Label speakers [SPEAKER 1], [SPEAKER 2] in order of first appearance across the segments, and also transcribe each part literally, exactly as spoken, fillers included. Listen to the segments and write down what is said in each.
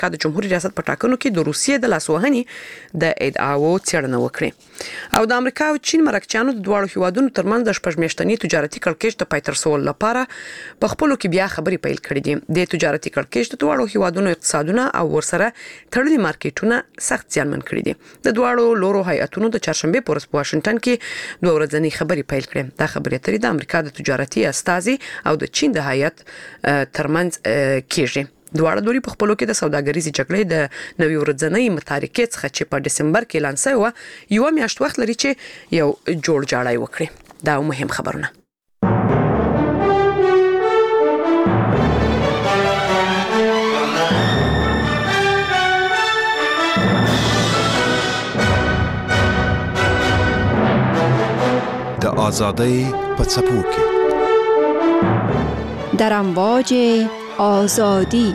[SPEAKER 1] امریکا د جمهوریت ریاست په ټاکنو کې د روسیې د لاسوهنې د ادعاو څېړنه وکړه. او د امریکا او چین مرکچیانو د دواړو هیوادونو ترمنځ د شپږ میاشتني تجارتي کړکېچ د پای ته رسولو لپاره په خپلو کې بیا خبرې پیل کړې دي. د تجارتي کړکېچ د دواړو هیوادونو اقتصادونه او ورسره تړلي مارکیټونه سخت زیانمن کړي دي. د دواړو لورو هیئتونو د چهارشنبه په ورځ په واشنگټن کې دوه ورځنۍ خبرې پیل کړې. دا خبرې اترې د امریکا د تجارتي استازي او د چین د هیئت ترمنځ کېږي. دواړه دوی په خپلو کې د سوداګریزي جګړې د نوي ورځنۍ متارکې څخه چې په دسمبر کې اعلان شوی و یو میاشت وخت لري چې یو جوړ جاړی وکړي. دا مهم خبرونه.
[SPEAKER 2] د آزادۍ په څپو کې
[SPEAKER 3] در امواج آزادی.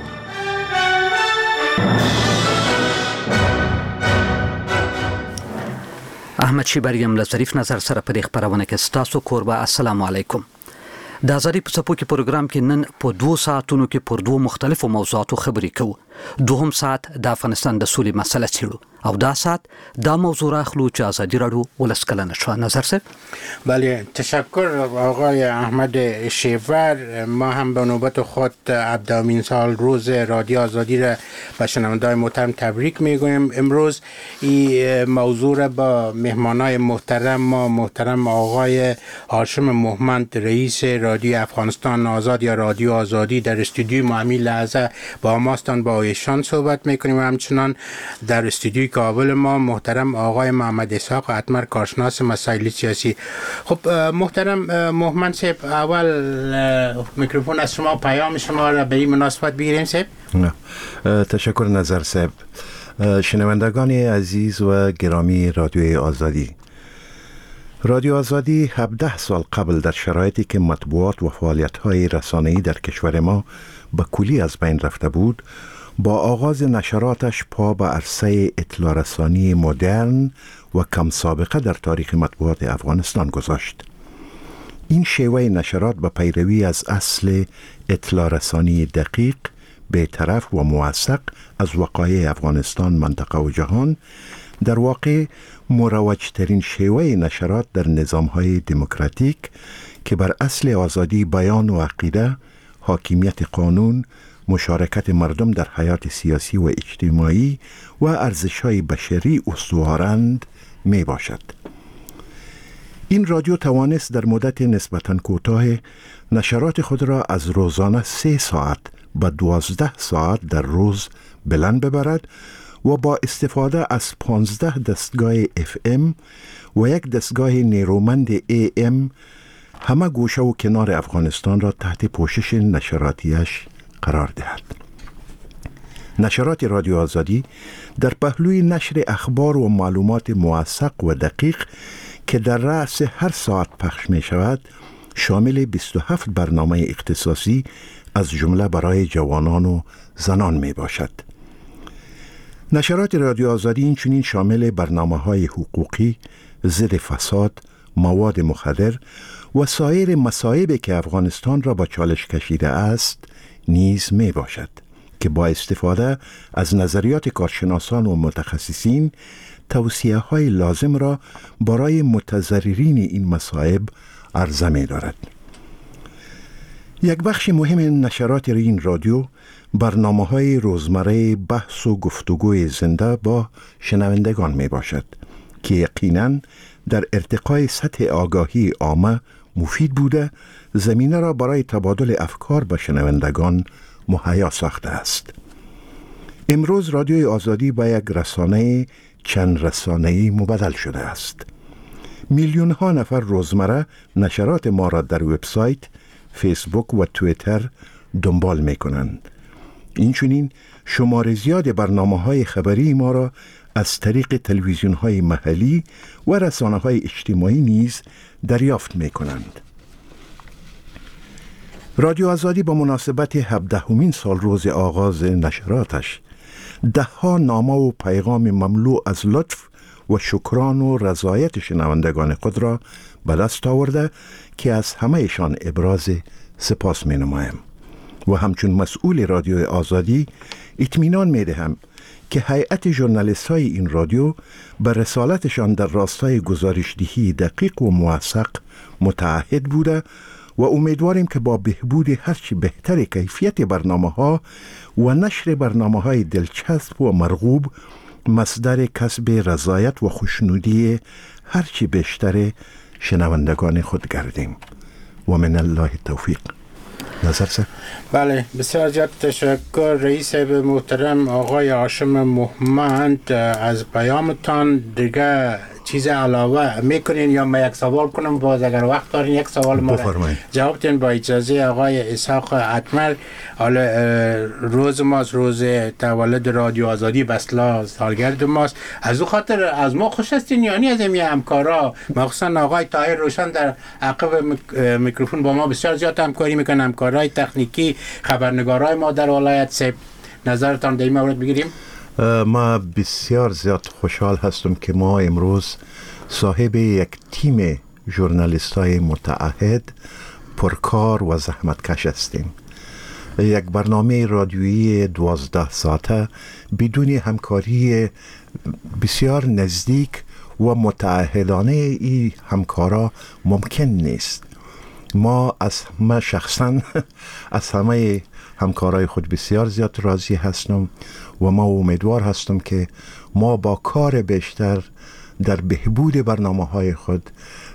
[SPEAKER 4] احمد شیبریم له ظریف نظر سره په دې خبرونه کې ستاسو کوربه. السلام علیکم. د آزادۍ په څپو کې پروګرام کې نن په دوه ساعتونو کې پر دوه مختلفو موضوعاتو خبرې کوو. دوهم ساعت د افغانستان د سولې مسله څیړو او دا ساعت دا موضوع راخلو چې آزادی راډیو ولس کلنه شو. نظر صاحب.
[SPEAKER 5] بله تشکر آقای احمد شیبر. ما هم به نوبت خود هفدهمین سال روز رادیو آزادی را به شنوندگان محترم تبریک میگویم. امروز این موضوع را با مهمانای محترم ما محترم آقای هاشم مهمند رئیس رادیو افغانستان آزاد یا رادیو آزادی در استودیوی ما همین لحظه با ماستان با ایشان صحبت میکنیم و همچنان در استودیوی کابل ما محترم آقای محمد اسحاق اتمر کارشناس مسائل سیاسی. خب محترم مهمند صاحب اول میکروفون از شما پیام شما را به این مناسبت بگیریم صاحب.
[SPEAKER 2] تشکر نظر صاحب. شنوندگان عزیز و گرامی رادیوی آزادی، رادیو آزادی هفده سال قبل در شرایطی که مطبوعات و فعالیت‌های رسانه‌ای در کشور ما به کلی از بین رفته بود، با آغاز نشراتش پا به عرصه اطلاع رسانی مدرن و کم سابقه در تاریخ مطبوعات افغانستان گذاشت. این شیوه نشرات به پیروی از اصل اطلاع رسانی دقیق، بی‌طرف و موثق از وقایع افغانستان، منطقه و جهان، در واقع مروجترین شیوه نشرات در نظام‌های دموکراتیک که بر اصل آزادی بیان و عقیده، حاکمیت قانون، مشارکت مردم در حیات سیاسی و اجتماعی و ارزش‌های بشری استوارند می باشد. این رادیو توانست در مدت نسبتاً کوتاه نشرات خود را از روزانه سه ساعت به دوازده ساعت در روز بلند ببرد و با استفاده از پانزده دستگاه اف ام و یک دستگاه نیرومند ای ام همه گوشه و کنار افغانستان را تحت پوشش نشراتیش قرار دهد. نشرات رادیو آزادی در پهلوی نشر اخبار و معلومات موثق و دقیق که در رأس هر ساعت پخش می شود شامل بیست و هفت برنامه اختصاصی از جمله برای جوانان و زنان می باشد. نشرات رادیو آزادی این چنین شامل برنامه‌های حقوقی، ضد فساد، مواد مخدر و سایر مصائبی که افغانستان را با چالش کشیده است نیز می باشد که با استفاده از نظریات کارشناسان و متخصصین توصیه های لازم را برای متضررین این مصائب عرضه می دارد. یک بخش مهم نشرات این رادیو برنامه های روزمره بحث و گفتگوی زنده با شنوندگان می باشد که یقیناً در ارتقای سطح آگاهی عامه مفید بوده زمینه را برای تبادل افکار با شنوندگان مهیا ساخته است. امروز رادیوی آزادی به یک رسانه چند رسانه‌ای مبدل شده است. میلیون ها نفر روزمره نشرات ما را در وبسایت، فیسبوک و توییتر دنبال می کنند. اینچنین شمار زیاد برنامه‌های خبری ما را از طریق تلویزیون‌های محلی و رسانه‌های اجتماعی نیز دریافت می کنند. رادیو آزادی با مناسبت هفدهمین سال روز آغاز نشراتش ده‌ها نامه و پیغام مملو از لطف و شکران و رضایت شنوندگان خود را به دست آورده که از همه‌شان ابراز سپاس می نمایم و همچون مسئول رادیو آزادی اطمینان می‌دهم که هیئت ژورنالیست های این رادیو به رسالتشان در راستای گزارش‌دهی دقیق و موثق متعهد بوده و امیدواریم که با بهبود هرچی بهتر کیفیت برنامه‌ها و نشر برنامه‌های دلچسب و مرغوب مصدر کسب رضایت و خوشنودی هرچی بیشتر شنوندگان خود گردیم و من الله التوفیق. نظر سه؟
[SPEAKER 5] بله، بسیار زیاد تشکر رئیس محترم آقای هاشم محمد از پیامتان. دیگه چیز علاوه میکنین یا من یک سوال کنم؟ باز اگر وقت دارین یک سوال ما جواب دین با اجازه آقای اسحاق اتمر. حالا روز ماست، روز تولد رادیو آزادی، بسلا سالگرد ماست. از او خاطر از ما خوش هستین یعنی از این همکارا، مخصوصا آقای طاهر روشن در عقب میکروفون با ما بسیار زیاد همکاری میکنن، همکارای تکنیکی، خبرنگارای ما در ولایت. سه نظرتان در این مورد بگیریم.
[SPEAKER 2] ما بسیار زیاد خوشحال هستم که ما امروز صاحب یک تیم ژورنالیستای متعهد، پرکار و زحمتکش هستیم. یک برنامه رادیویی دوازده ساعته بدون همکاری بسیار نزدیک و متعهدانه این همکارا ممکن نیست. ما از ما شخصا از همه همکارای خود بسیار زیاد راضی هستم و ما امیدوار هستم که ما با کار بیشتر در بهبود برنامه‌های خود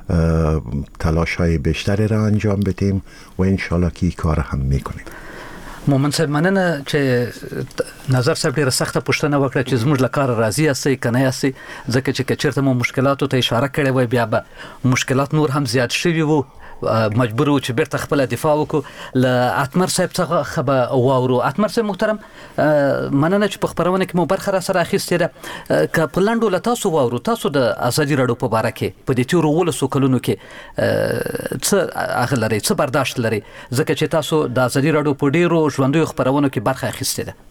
[SPEAKER 2] تلاش‌های بیشتری را انجام بدیم و انشالله که این کار هم میکنیم.
[SPEAKER 4] مومن صاحب مننه چې نظر صاحب ډیره سخته پوښتنه وکړه چې زموږ له کاره راضي یاستئ که نه یاستئ، ځکه چې که چېرته مو مشکلاتو ته اشاره کړې وای بیا به مشکلات نور هم زیات شوي وو، مجبور وو چې بیرته خپله دفاع وکړو. له اتمر صاحب څخه به واورو. اتمر صاحب محترم، مننه چې په خپرونه کې مو برخه را سره اخیستې ده. که په لنډو له تاسو واورو، تاسو د ازادي راډیو په باره کې په دې تېرو اوولسو کلونو کې څه هغه لرئ، څه برداشت لرئ، ځکه چې تاسو د ازادي راډیو په ډېرو ژوندیو خپرونو کې برخه اخیستې ده.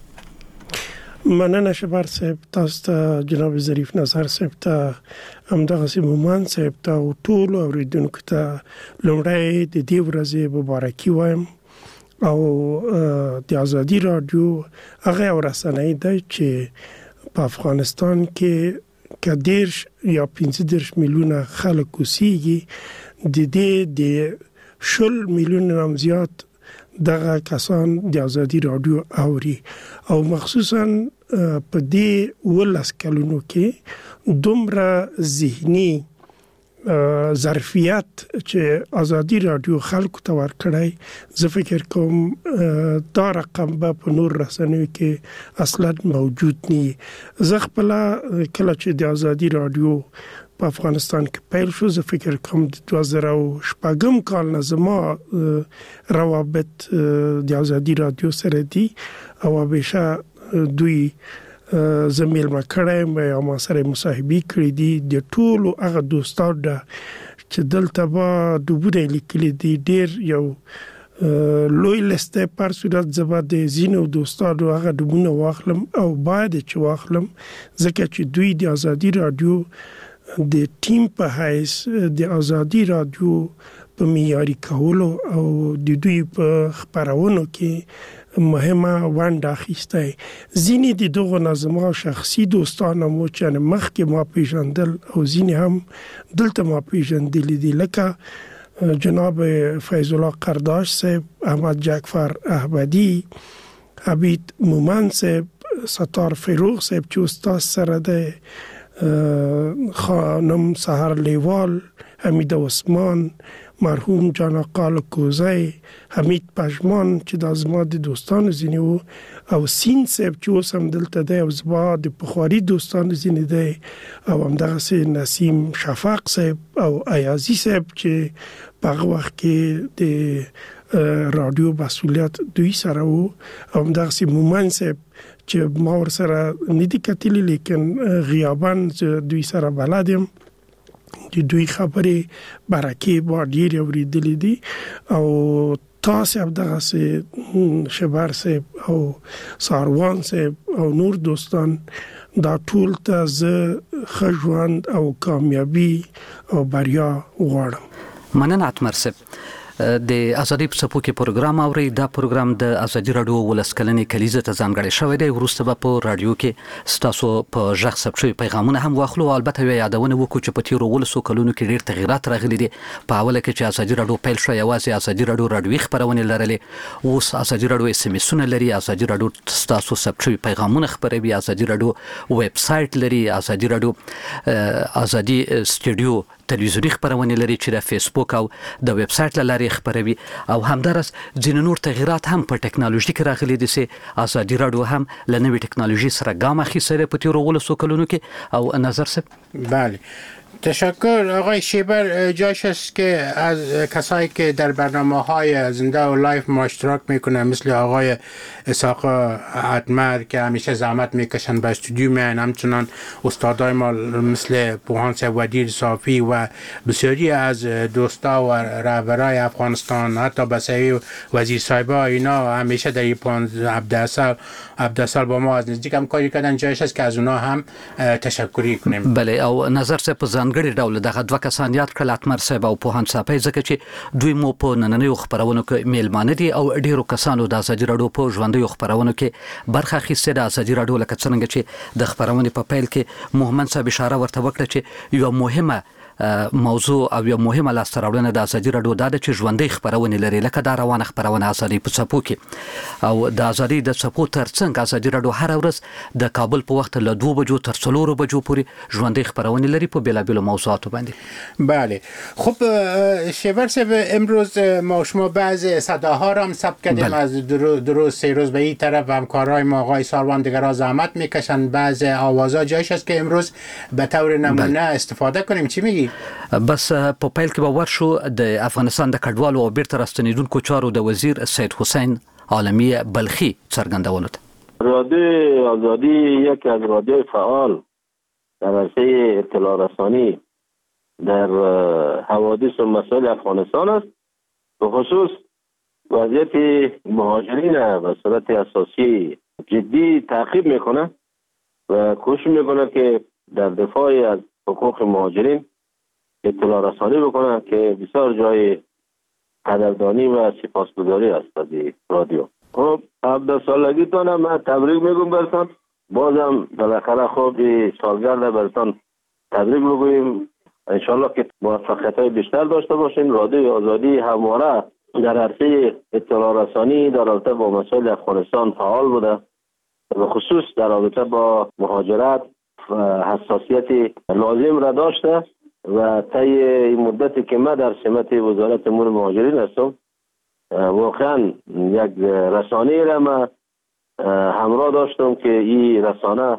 [SPEAKER 6] مننه شبر صاحب، تاسو ته جناب ظریف نظر صاحب ته، همدغسې مومن صاحب ته او ټولو اوریدونکو ته لومړی د دې ورځې مبارکي وایم. او د ازادي راډیو هغه یو رسنۍ ده چې په افغانستان کې که دېرش یا پنځه دېرش میلیونه خلک اوسېږي، د دې د شل میلیونه هم زیات دغه کسان د ازادي راډیو اوري، او مخصوصا په دې ولس کلونو کې دومره ذهني ظرفیت چې ازادي راډیو خلکو ته ورکړی، زه فکر کوم دا رقم به په نور رسنیو کې اصلا موجود نه. زه خپله کله چې د ازادي راډیو په افغانستان کې پیل شو، زه فکر کوم د دوه زره او شپږم کال نه زما روابط د ازادي راډیو سره دي او همیشه دوی زه میلمه کړی یم یا ما سره مصاحبې کړي دي. د ټولو هغه دوستانو چې دلته به ډوبونه لیکلي دي، ډېر یو لوی لسته پر صورت زه به د ځینو دوستانو هغه ډوبونه واخلم او باید چې واخلم، ځکه چې دوی د ازادي راډیو د ټیم په حیث د ازادي راډیو په معیاري کولو او د دوی په خپرونو کې مهمه ونډه اخیسته. ځینې د دغو نظمو شخصي دوستان مو چې مخکې ما پیژندل او ځینې هم دلته ما پیژندلی دي، لکه جناب فیض الله قرداش صاحب، احمد جعفر احمدی، عبید مومن صاحب، ستار فروغ صاحب چې استاد سره ده، خانم سحر لیوال، حمید عثمان، مرحوم جان آقا کوزی، حمید پشمان چې د زما د دوستانو ځینې وو، او سین صاحب چې اوس هم دلته دی او زما د پخواري دوستانو ځینې دی، او همدغسې نسیم شفق صاحب او ایازي صاحب چې په هغه وخت کې د رادیو مسؤلیت دوی سره وو، او همدغسې مومن صاحب چې ما ورسره نه دي کتلي لیکن غیاباً دوی سره بلد یم. د دوی خبرې برکې با ډېرې اورېدلې دي، او تاسې همدغسې شبر صاحب او ساروان صاحب او نور دوستان، دا ټول ته زه ښه ژوند او کامیابي او بریا غواړم.
[SPEAKER 4] مننه اتمر صاحب. د ازادي په سپو کې پروګرام اوري. دا پروګرام د ازادي رادیو ولسکلنې کلیزه ته ځانګړی شوی دی. وروسته به په رادیو کې ستاسو په ژغ ثبت شوي پیغامونه هم واخلو. البته یو یادونه وکړو چې په تیرو ولسو کلونو کې ډېر تغیرات راغلي دي. په اوله کې چې ازادي رادیو پیل شو یوازې ازادي رادیو رادیوي خبرونه لرلې، اوس ازادي رادیو اس ام اسونه لري، ازادي رادیو ستاسو ثبت شوي پیغامونه خبروي، ازادي رادیو ویب سایټ لري، ازادي رادیو ازادي سټوډیو تلویزیونی خبرونه لري چې د فیسبوک او د ویب سایټ له لارې خبروي، او همدارس ځینې نور تغیرات هم په ټکنالوژي کې راغلي دي چې ازادي رادیو هم له نوې ټکنالوژي سره ګام اخیستی په تیرو ولسو کلونو کې. او نظر صاحب
[SPEAKER 5] بله تشکر آقای شیبر. جاش است که از کسایی که در برنامه های زنده و لایف ما اشتراک میکنن مثل آقای اسحاق ادمر که همیشه زحمت میکشن به استودیو میان، همچنان استادای ما مثل پوهان سودیر صافی و بسیاری از دوستا و رهبرای افغانستان، حتی بسیاری وزیر صاحبا، اینا همیشه در این عبدالسال عبدالسال با ما از نزدیک هم کاری کردن. جاش است که از اونا هم تشکری کنیم.
[SPEAKER 4] بله. او نظر صاحب په ځانګړي ډول دغه دوه کسان یاد کړل، اتمر صاحب او پوهان صاحب، ځکه چې دوی مو په نننیو خبرونو کې میلمانه دي او ډیرو کسانو د ازادي رادیو په ژوندیو خبرونو کې برخه اخیستې ده. ازادي رادیو لکه څنګه چې د خبرونې په پیل کې محمد صاحب اشاره ورته وکړه چې یو مهمه موضوع او یو مهمه لاسته راوړنه د ازادي رادیو دا ده چې ژوندۍ خبرونه لري، لکه دا روانه خبرونه ازادي په څپو کې. او د ازادي د څپو ترڅنګ ازادي رادیو هر ورځ د کابل په وخت له دوه بجو تر څلورو بجو پورې ژوندۍ خبرونه لري په بیلابیلو موضوعاتو باندې.
[SPEAKER 5] بله. خب شیبر صاحب، امروز ما شما بعض صداها را هم ثبت کردیم. بله. از درست سه روز به این طرف همکارای ما آقای ساروان دیگرها زحمت میکشن. بعض آوازها جایش است که امروز به طور نمونه بله. استفاده کنیم. چی میگی؟
[SPEAKER 4] بس په پیل کې به ورشو د افغانستان د کډوالو او بیرته راستنیدونکو چارو د وزیر سید حسین عالمی بلخی څرګندونه ده.
[SPEAKER 7] رادیو آزادی یکی از رادیوی فعال در عرصه اطلاع رسانی در حوادث و مسائل افغانستان است. به خصوص وضعیت مهاجرین به صورت اساسی جدی تعقیب میکنه و کوشش میکنه که در دفاع از حقوق مهاجرین اطلاع رسانی بکنه که بسیار جای قدردانی و سپاسگزاری است از رادیو. خب عبدالسالگیتان هم من تبریک میگم برتان، بازم بالاخره خب سالگرد برتان تبریک بگویم. انشالله که موفقیت های بیشتر داشته باشین. رادیو آزادی همواره در عرصه اطلاع رسانی در رابطه با مسائل افغانستان فعال بوده، به خصوص در رابطه با مهاجرت حساسیت لازم را داشته و طی این مدتی که من در سمت وزارت امور مهاجرین هستم واقعا یک رسانه را من همراه داشتم که این رسانه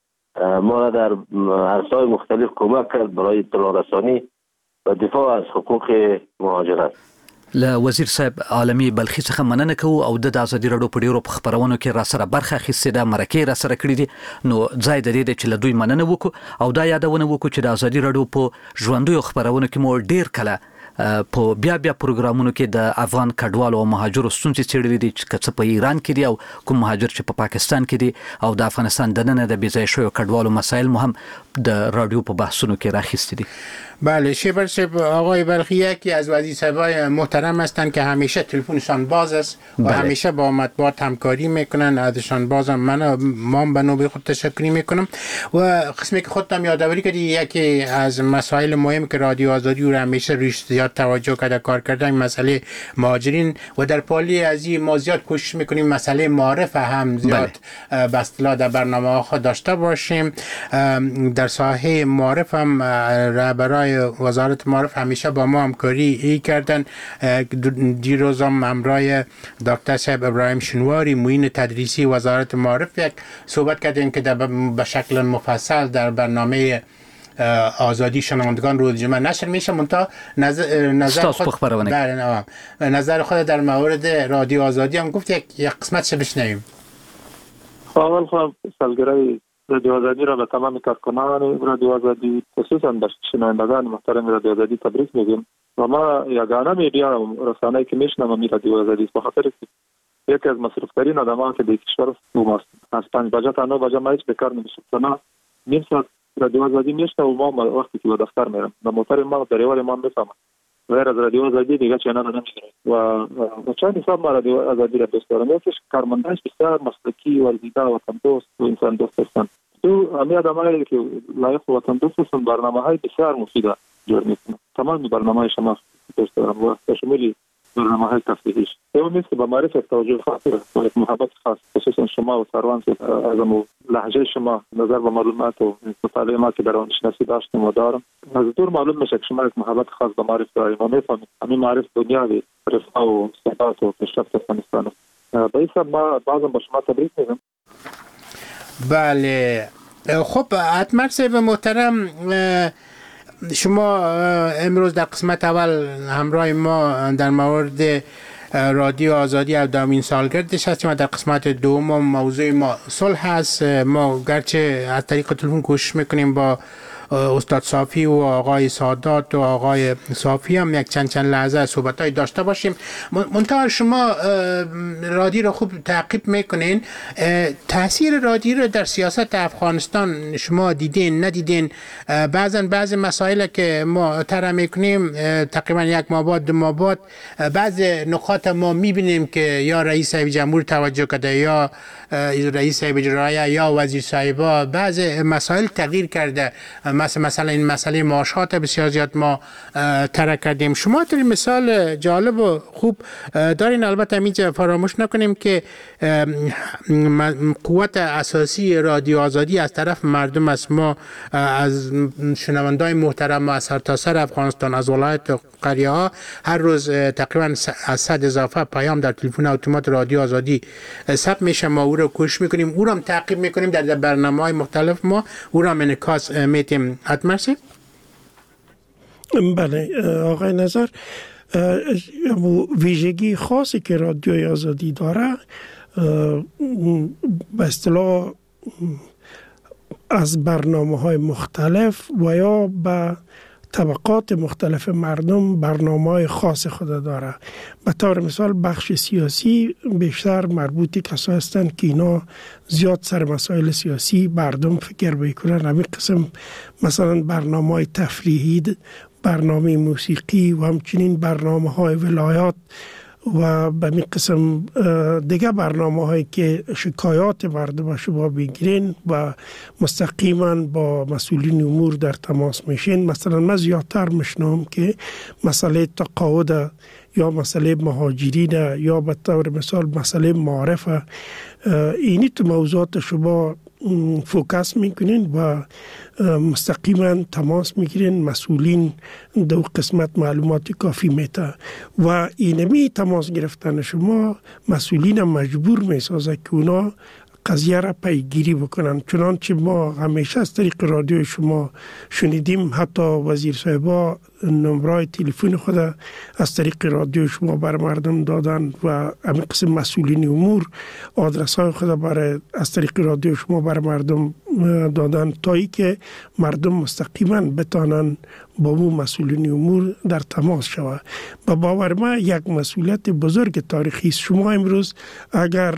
[SPEAKER 7] ما را در عرصه‌های مختلف کمک کرد برای اطلاع رسانی و دفاع از حقوق مهاجرت.
[SPEAKER 4] له وزیر صاحب عالمی بلخی څخه مننه کوو او د ازادي رادیو په ډیرو خبرونو کې را سره برخه اخیستې ده، مرکه را سره کړې دي. نو ځای د دې چې له دوی مننه وکړو او دا یادونه وکړو چې د ازادي رادیو په ژوندیو خبرونو کې مو ډیر کله په بیا بیا پروګرامونو کې د افغان کډوالو او مهاجرو ستونزې څېړلې دي چې څه په ایران کې دي او کوم مهاجر چې په پاکستان کې دي او د افغانستان دننه د بې ځایه شویو کډوالو مسایل مهم د رادیو په بحثونو کې راخیستې دي.
[SPEAKER 5] بله. شیبر صاحب، آقای بلخی یکی از وزیر صاحبای محترم هستند که همیشه تلفنشان باز است و بله. همیشه با مطبوعات همکاری میکنن. ازشان بازم من ما به نوبه خود تشکری میکنم. و قسمی که خودم یادآوری کردی یکی از مسائل مهم که رادیو آزادی رو همیشه روش زیاد توجه کرده کار کردن مسئله مهاجرین و در پالی از این ما زیاد کوشش میکنیم مسئله معارف هم زیاد بله. به اصطلاح در برنامه ها داشته باشیم. در ساحه معارف هم رهبرای وزارت معارف همیشه با ما همکاری ای کردن. دیروز هم همراه دکتر صاحب ابراهیم شنواری معین تدریسی وزارت معارف یک صحبت کردیم که به شکل مفصل در برنامه آزادی شنوندگان روز جمعه نشر میشه. منتها نظر نظر خود در نظر خود در مورد رادیو آزادی هم گفت یک یک قسمتش بشنویم.
[SPEAKER 8] اول خب سالگرد رادیو آزادی را به تمام کارکنان رادیو آزادی خصوصا به شنوندگان محترم رادیو آزادی تبریک میگیم و ما یگانه میدیا رسانه‌ای که میشنوم می رادیو آزادی به خاطر یکی از مصرف ترین آدم‌ها که در کشور ماست. از پنج بجه تا نه بجه ما هیچ بکار نمیشم. نیم ساعت رادیو آزادی میشنوم و ما وقتی که به دفتر میرم و موتور ما دریوال ما میفهمم غیر از رادیو آزادی دیگه چنل نمیگیره و و چند حساب ما رادیو آزادی را دوست دارم. یکیش کارمندانش بسیار مسلکی ورزیده و وطن دوست و انسان دوست هستند. تو همه آدمایی که لایق وطن دوست هستند برنامه‌های بسیار مفید جور میکنند. تمام برنامه‌های شما دوست دارم و شامل برنامه‌های تفریحی. اون نیست که با معرفت توجه خاصی و محبت خاص خصوصا شما و سروان از لهجه شما نظر به معلومات و مطالعه ما که در آن شناسی داشتیم و دارم از دور معلوم میشه که شما یک محبت خاص به معرفت دارید و میفهمید همین معرفت بنیادی رفاه و ثبات و پیشرفت افغانستان است. به این سبب ما بعضا با شما تبریک میگم.
[SPEAKER 5] بله خب اتمر صاحب محترم، شما امروز در قسمت اول همراه ما در مورد رادیو آزادی هفدهمین سالگردش هستیم و در قسمت دوم موضوع ما صلح هست. ما گرچه از طریق تلفن کوشش میکنیم با استاد صافی و آقای سادات و آقای صافی هم یک چند چند لحظه صحبتای داشته باشیم. منتها شما رادیو رو خوب تعقیب میکنین، تاثیر رادیو رو در سیاست افغانستان شما دیدین ندیدین؟ بعضا بعض مسائل که ما طرح میکنیم تقریبا یک ماه بعد دو ماه بعد بعض نکات ما میبینیم که یا رئیس صاحب جمهور توجه کرده یا رئیس صاحب اجرایی یا وزیر صاحبا بعض مسائل تغییر کرده. مثلا مثلا این مسئله معاشات بسیار زیاد ما طرح کردیم. شما در مثال جالب و خوب دارین. البته اینجا فراموش نکنیم که قوت اساسی رادیو آزادی از طرف مردم است. ما از شنوندای محترم از سرتاسر افغانستان از ولایت و قریه ها هر روز تقریبا از صد اضافه پیام در تلفن اتومات رادیو آزادی ثبت میشه. ما او رو کوشش میکنیم، او رو هم تعقیب میکنیم در برنامه‌های مختلف، ما او رو هم انعکاس میتیم. اتمرسی؟
[SPEAKER 6] بله آقای نظر، ویژگی خاصی که رادیوی آزادی داره به اصطلاح از برنامه‌های مختلف و یا به طبقات مختلف مردم برنامه‌های خاص خود داره. به طور مثال بخش سیاسی بیشتر مربوطی کسایی هستند که اینا زیاد سر مسائل سیاسی مردم فکر میکنن. همین قسم مثلا برنامه‌های تفریحی، برنامه موسیقی و همچنین برنامه‌های ولایات و به می قسم دیگه برنامه هایی که شکایات مردم شما بگیرین و مستقیما با مسئولین امور در تماس میشین. مثلا من زیادتر میشنم که مسئله تقاعد یا مسئله مهاجرین یا به طور مثال مسئله معارف، اینی تو موضوعات شما فوکس میکنین و مستقیما تماس میگیرین. مسئولین دو قسمت معلومات کافی میته و اینمی تماس گرفتن شما مسئولین مجبور میسازه که اونا قضیه را پیگیری بکنن. چنانچه ما همیشه از طریق رادیو شما شنیدیم حتی وزیر صاحبا نمبرای تلفن خود از طریق رادیو شما بر مردم دادن و همین قسم مسئولین امور آدرس های خود برای از طریق رادیو شما بر مردم دادن تا ای که مردم مستقیما بتانن با اون مسئولین امور در تماس شود. با باور ما یک مسئولیت بزرگ تاریخی است. شما امروز اگر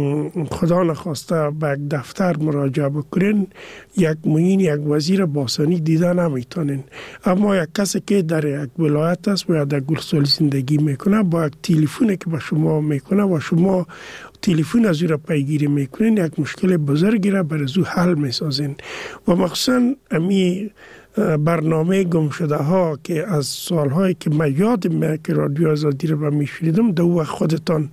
[SPEAKER 6] خدا نخواسته به یک دفتر مراجعه بکنین یک معین یک وزیر باسانی دیده نمیتونین، اما یک کسی که در یک ولایت است و یا در گلسول زندگی میکنه با یک تلفنی که به شما میکنه و شما تلفن از او را پیگیری میکنین یک مشکل بزرگی را برای او حل میسازین. و مخصوصا امی برنامه گم شده ها که از سالهایی که من یادم که رادیو آزادی را به میشنیدم دو وقت خودتان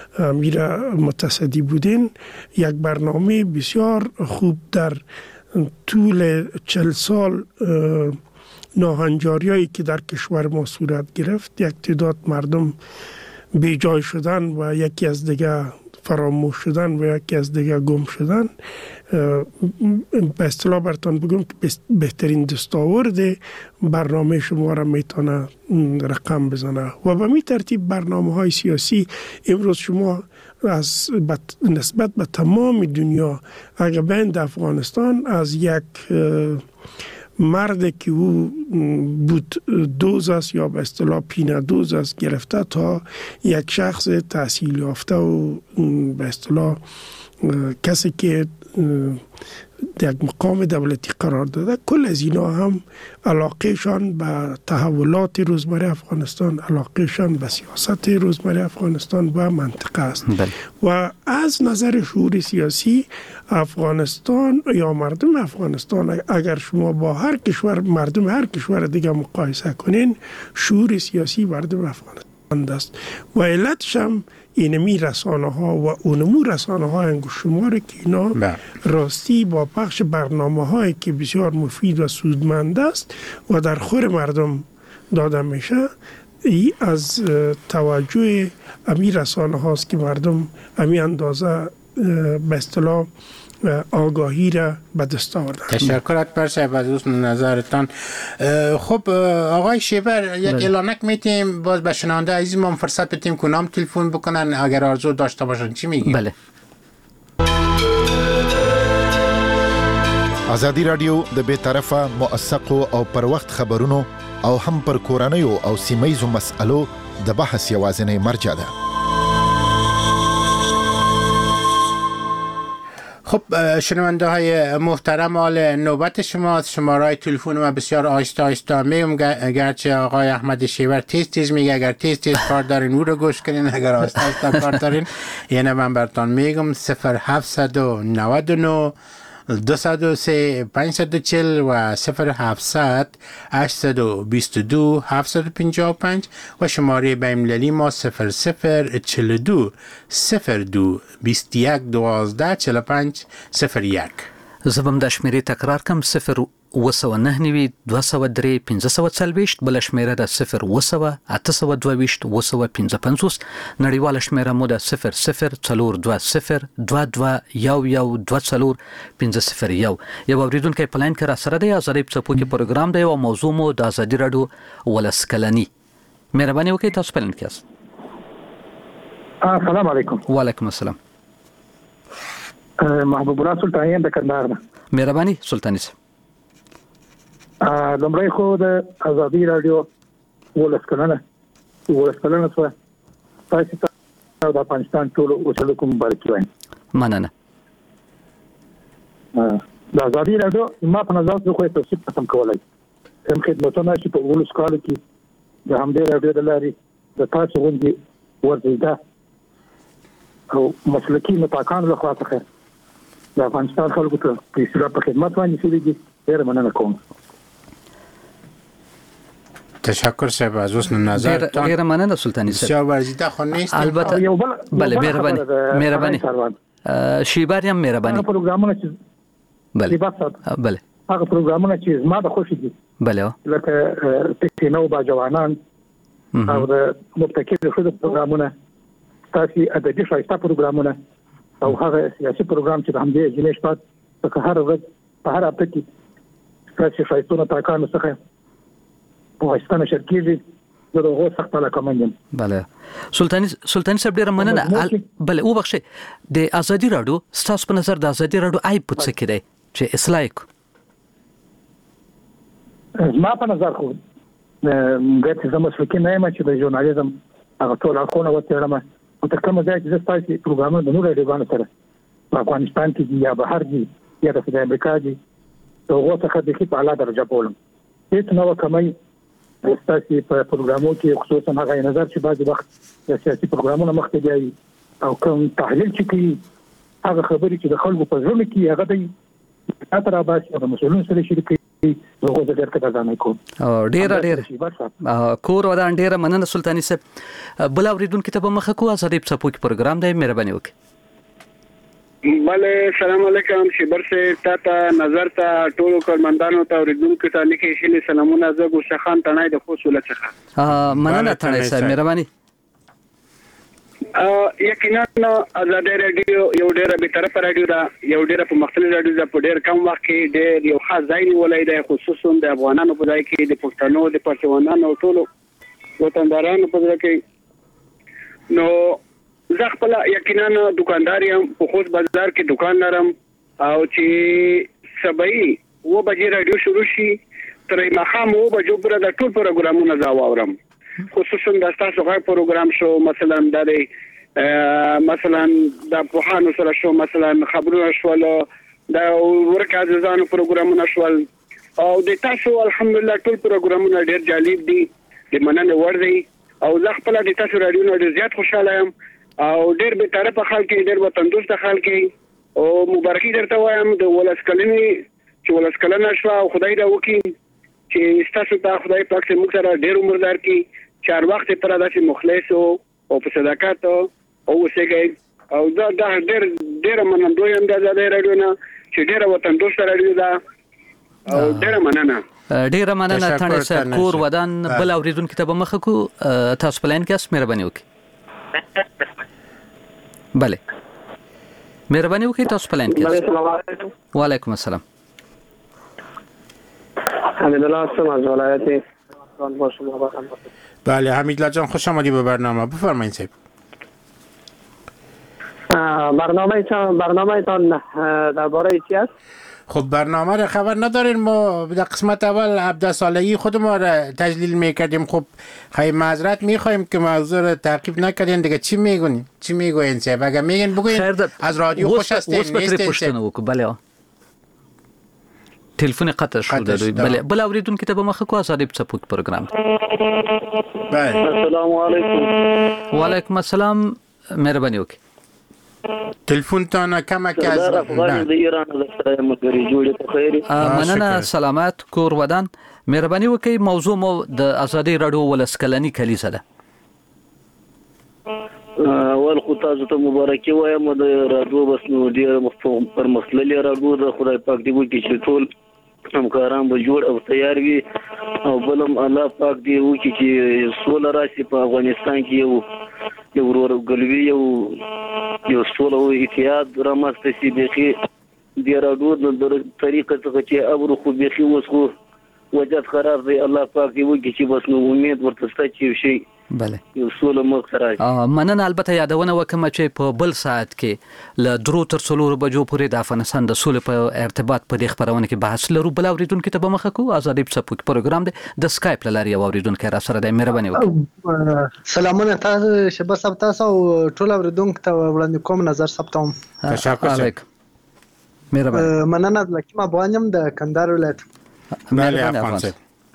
[SPEAKER 6] میره متصدی بودین، یک برنامه بسیار خوب در طول چل سال ناهنجاریایی که در کشور ما صورت گرفت، یک تعداد مردم بی جای شدن و یکی از دیگه فراموش شدن و یکی از دیگه گم شدن. به اصطلاح براتون بگم که بهترین دستاورد برنامه شما را میتونه رقم بزنه و به می ترتیب برنامه های سیاسی امروز شما از نسبت به تمام دنیا اگر بین افغانستان از یک مرد که او بود دوز است یا به اصطلاح پینه دوز است گرفته تا یک شخص تحصیل یافته و به اصطلاح کسی که در یک مقام دولتی قرار داده. کل از اینا هم علاقهشان به تحولات روزمره افغانستان، علاقهشان به سیاست روزمره افغانستان و منطقه است. بله. و از نظر شعور سیاسی افغانستان یا مردم افغانستان، اگر شما با هر کشور مردم هر کشور دیگه مقایسه کنین، شعور سیاسی مردم افغانستان است و علتش هم اینمی رسانه ها و اونمو رسانه ها انگوش شماره که اینا راستی با پخش برنامه هایی که بسیار مفید و سودمند است و در خور مردم داده میشه، ای از توجه امی رسانه هاست که مردم امی اندازه به اصطلاح آگاهی را به دست آورده.
[SPEAKER 5] تشکرات برشب از حسن نظرتان. خب آقای شیبر، یک اعلانک میتیم باز به شنونده عزیز ما فرصت بدیم که نام تلفن بکنن اگر آرزو داشته باشن. چی میگی؟
[SPEAKER 4] بله.
[SPEAKER 9] ازادي رادیو د بے طرفه موثق او پر وخت خبرونو او هم پر کورنیو او سیمایزو مسألو د بحث یوازینی مرجع ده.
[SPEAKER 5] خب شنونده های محترم، حال نوبت شماست. شماره تلفن ما بسیار آهسته آهسته میگم، گرچه آقای احمد شیور تیز تیز میگه اگر تیز تیز کار دارین او رو گوش کنین، اگر آهسته آهسته کار دارین یعنی من براتون میگم صفر هفتصد و نود و نه دویست و سه پانصد و چهل و صفر هفتصد هشتصد و بیست و دو هفتصد و پنجاه و پنج و شماره بین‌المللی ما صفر صفر چهل و دو صفر دو بیست و یک دوازده چهل و پنج صفر یک.
[SPEAKER 4] زبم د شمیرې تکرار کم صفر اوه سوه نهه نوي دوه سوه درې پنځه سوه څلوېښت، بله شمیره د صفر اوه سوه اته سوه دوه ویشت اوه سوه پنځه پنځوس، نړیواله شمیره مو د صفر صفر څلور دوه صفر دوه دوه یو یو دوه څلور پنځه صفر یو. یو اوریدونکی په لاین کې را سره دی. ازادي په څپو کې پروګرام دی او موضوع مو د ازادي راډیو ولس کلنی. مهرباني وکړئ تاسو په لاین کې یاست.
[SPEAKER 10] السلام علیکم.
[SPEAKER 4] وعلیکم السلام.
[SPEAKER 10] محبوب الله سلطاني د کندهار نه.
[SPEAKER 4] مهرباني سلطاني صاحب.
[SPEAKER 10] لمړی خو د ازادي رادیو ولس کلنه ولس کلنه سره تاسو ته د افغانستان ټول اوسېدونکو مبارکي وایم.
[SPEAKER 4] مننه.
[SPEAKER 10] د ازادي رادیو ما په نظر زه خو تاسو ته سم کولای هم خدمتونه چې په ولس کال کې د همدې رادیو د لارې د تاسو غونډې ورزیده او مسلکي متقان له خوا څخه د افغانستان خلکو ته په اصطلاح په خدمت باندې شوي دي. ډېره مننه کوم.
[SPEAKER 5] تشکر صاحب از حسن نظرتان.
[SPEAKER 4] غیر مننه سلطانی صاحب.
[SPEAKER 5] بسیار ورزیده خو نیست.
[SPEAKER 4] البته بله مهربانی مهربانی شیبر هم مهربانی.
[SPEAKER 10] هغه پروګرامونه چې
[SPEAKER 4] بله
[SPEAKER 10] بله هغه پروګرامونه چې زما د خوښ دي
[SPEAKER 4] بله
[SPEAKER 10] لکه پښتنو با جوانان او د مبتکر خود پروګرامونه، تاسو ادبي شایسته پروګرامونه او هغه سیاسي پروګرام چې د همدې جنیش پات په هر ورځ په هر هفته کې تاسو شایستونه تاکانو څخه په واسطه نشر کېږي. زه د هغو سخت علاقمند یم.
[SPEAKER 4] بله سلطاني سلطاني صاحب ډېره مننه. بله وبخښئ د ازادي راډیو ستاسو په نظر د ازادي راډیو عیب په څه کې دی چې اصلاح یې کړو؟
[SPEAKER 10] زما په نظر خو ګټې زه مسلکي نه یم چې د ژورنالیزم هغه ټول اړخونه وڅېړم او تر کومه ځایه چې زه ستاسې پروګرامونه د نورو راډیوګانو سره په افغانستان کې دي یا بهر دي یا د خدای امریکا دي د هغو څخه بیخي په اعلی درجه بولم. هېڅ نه وه کمی ستاسې په پروګرامو کې خصوصا هغه نظر چې بعضې وخت د سیاسي پروګرامونه مخکې بیایي او کوم تحلیل چې کوي هغه خبرې چې د خلکو په زړونو کې هغه دی ته راباسي او د مسؤلینو سره شریکوي. هغو زه ډېر قدرداني کوم.
[SPEAKER 4] ډېره ډېره کور ودان ډېره مننه سلطاني صاحب. بل اورېدونکي ته به مخه کوو. ازادي په څپو کې پروګرام دی. مهرباني وکړئ.
[SPEAKER 11] بله سلام علیکم. شیبر صاحب تا ته نظر ته ټولو کارمندانو ته اوریدونکو ته لیکي شلي سلامونه. زه ګوشه خان تڼای د خوست ولایت څخه.
[SPEAKER 4] مننه تڼای صاحب مهرباني.
[SPEAKER 11] یقینا ازادي رادیو یو ډېره بې طرفه رادیو ده، یو ډېره په مختلف رادیو ده. په ډېر کم وخت کې ډېر یو خاص ځای نیولی دی، خصوصا د افغانانو په ځای کې، د پښتنو د پرچمانانو ټولو وطندارانو په ځای کې. نو زه خپل یقینا دکاندار یم، په خوست بازار کې دکان لرم او چې سبعي اوه بجې رادیو شروع شي تر ماښام اوه بجو پورې د ټول پروګرامونه زه واورم. خصوصا د ستاسو غږ پروګرام شو، مثلا د مثلا د پوهانو سره شو، مثلا خبرونه شول، د ورکه عزیزانو پروګرامونه شول او د تاسو الحمدلله ټول پروګرامونه ډېر جالب دي د مننې وړ دي او زه خپل د تاسو رادیو نه ډېر زیات خوشاله یم او ډېر به طرفه خلک ډېر وطن دوست خلک او مبارکي درته وایم د ولس کلنی چې ولس کلنه شو او خدای دا وکړي چې تاسو ته خدای پاک دې موږ سره ډېر عمر درکړي چې هر وخت پر داسې مخلص او په صداقت او وسګي او دا دا ډېر ډېر منندوی هم د آزادۍ رادیو نه چې ډېر وطن دوست رادیو ده او ډېر مننه
[SPEAKER 4] ډیره مننه تانه صاحب کور ودان بل اوریدونکو ته به مخه کو تاسو پلان کې اس مهرباني وکړئ بله مهرباني وکړئ تاسو پلان کې وعلیکم السلام
[SPEAKER 12] حمید الله هستم از ولایت
[SPEAKER 5] بله حمید الله جان خوش آمدید به برنامه بفرمایید صاحب
[SPEAKER 12] برنامه برنامه تان درباره چی است؟
[SPEAKER 5] خب برنامه را خبر ندارین ما در قسمت اول عبده صالحی خود ما را تجلیل میکردیم خب خیلی معذرت میخوایم که موضوع را تعقیب نکردین دیگه چی میگونین چی میگوین صاحب اگر میگین بگوین از رادیو خوش هستین نیستین
[SPEAKER 4] صاحب بله تلفن قطع شد بله بل اوریدونکو ته به مخه کو آزادی په پروګرام
[SPEAKER 5] بله
[SPEAKER 12] السلام علیکم
[SPEAKER 4] وعلیکم السلام مهرباني وکړئ
[SPEAKER 5] تلفون تانا کم که از
[SPEAKER 4] مننه سلامت کور ودان مهرباني وکړئ موضوع مو د آزادۍ رادیو ولسکلنی کلیسه ده
[SPEAKER 12] اول خو تاسو ته مبارکي وایم د رادیو بس نو ډیر پر مسلې رادیو د خدای پاک دی وکړي چې ټول همکاران به جوړ او تیار وي او بلم الله پاک دی وکړي چې سوله راشي په افغانستان کې یو یو ورورګلوي یو یو سوله او اتحاد رامنځته شي بخي د رادیو د طریقه څخه چې ابرو خو بخي اوس خو وضعیت خراب دی الله پاک دی وکړي چې بس نو امید ورته شته چې شي
[SPEAKER 4] بله
[SPEAKER 12] یو سوله مخ راځي
[SPEAKER 4] مننه البته یادونه وکم چې په بل ساعت کې ل درو تر څلور بجو پورې د افغانستان د سولې په ارتباط په دې خبرونه کې بحث لرو بل اوریدونکو ته به مخه کو آزادۍ په سپوک پروګرام دی د سکایپ لاري اوریدونکو را سره د مهرباني
[SPEAKER 13] وکړئ سلامونه تاسو شبه سب تاسو ټول اوریدونکو ته وړاندې کوم نظر ثبتوم
[SPEAKER 5] تشکر
[SPEAKER 4] مهرباني
[SPEAKER 13] مننه لکه ما بوانم د کندهار ولایت
[SPEAKER 5] بله افغان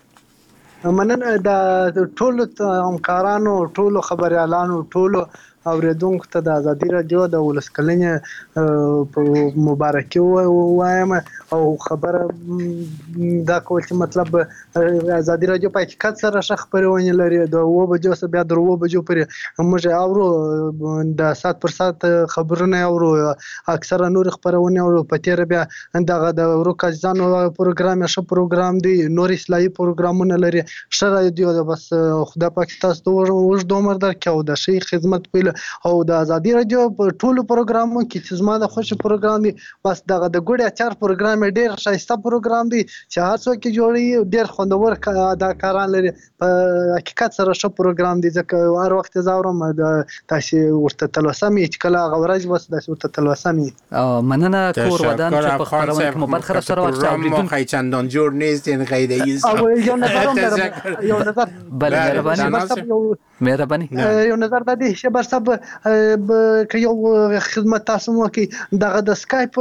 [SPEAKER 13] مننه د ټولو همکارانو ټولو خبريالانو ټولو اوریدونکو ته د آزادۍ رادیو د ولسکلنې په مبارکي وایم او خبره دا کول چې مطلب آزادۍ رادیو په حقیقت سره ښه خبرونه لري د و بجو څخه بیا درو بجو پورې موږ اورو د سات پر سات خبرونه اورو اکثره نور خبرونه اورو په تیر بیا دغه د ورکازانو پروګرام ښه پروګرام دی نور اصلاحي پروګرامونه لري ښه رادیو بس خدای پاک تاسو ته وژد عمر درکړي او د شي خدمت پیل او د آزادۍ رادیو په ټولو پروګرامونو کې چې زما د خوښ پروګرام دی بس دغه د ګوډ اچار پروګرام ډیر ښایسته پروګرام دی چې هر څوک جوړي ډیر خوندور اداکاران لري په حقیقت سره ښه پروګرام دی ځکه هر وخت زاورم د تاسو ورته تلوسمي چې کله غوړج بس د ورته تلوسمي
[SPEAKER 4] مننه کور ودان چې په خبرونه کې مبارک سره واخته
[SPEAKER 5] اوریدونکو خی چندان جوړ نیستین غیر ایز
[SPEAKER 13] او یو نظر یو نظر
[SPEAKER 4] بله مهرباني مهرباني
[SPEAKER 13] یو نظر د دې شبر سب که یو خدمت تاسو مو کې دغه د سکایپ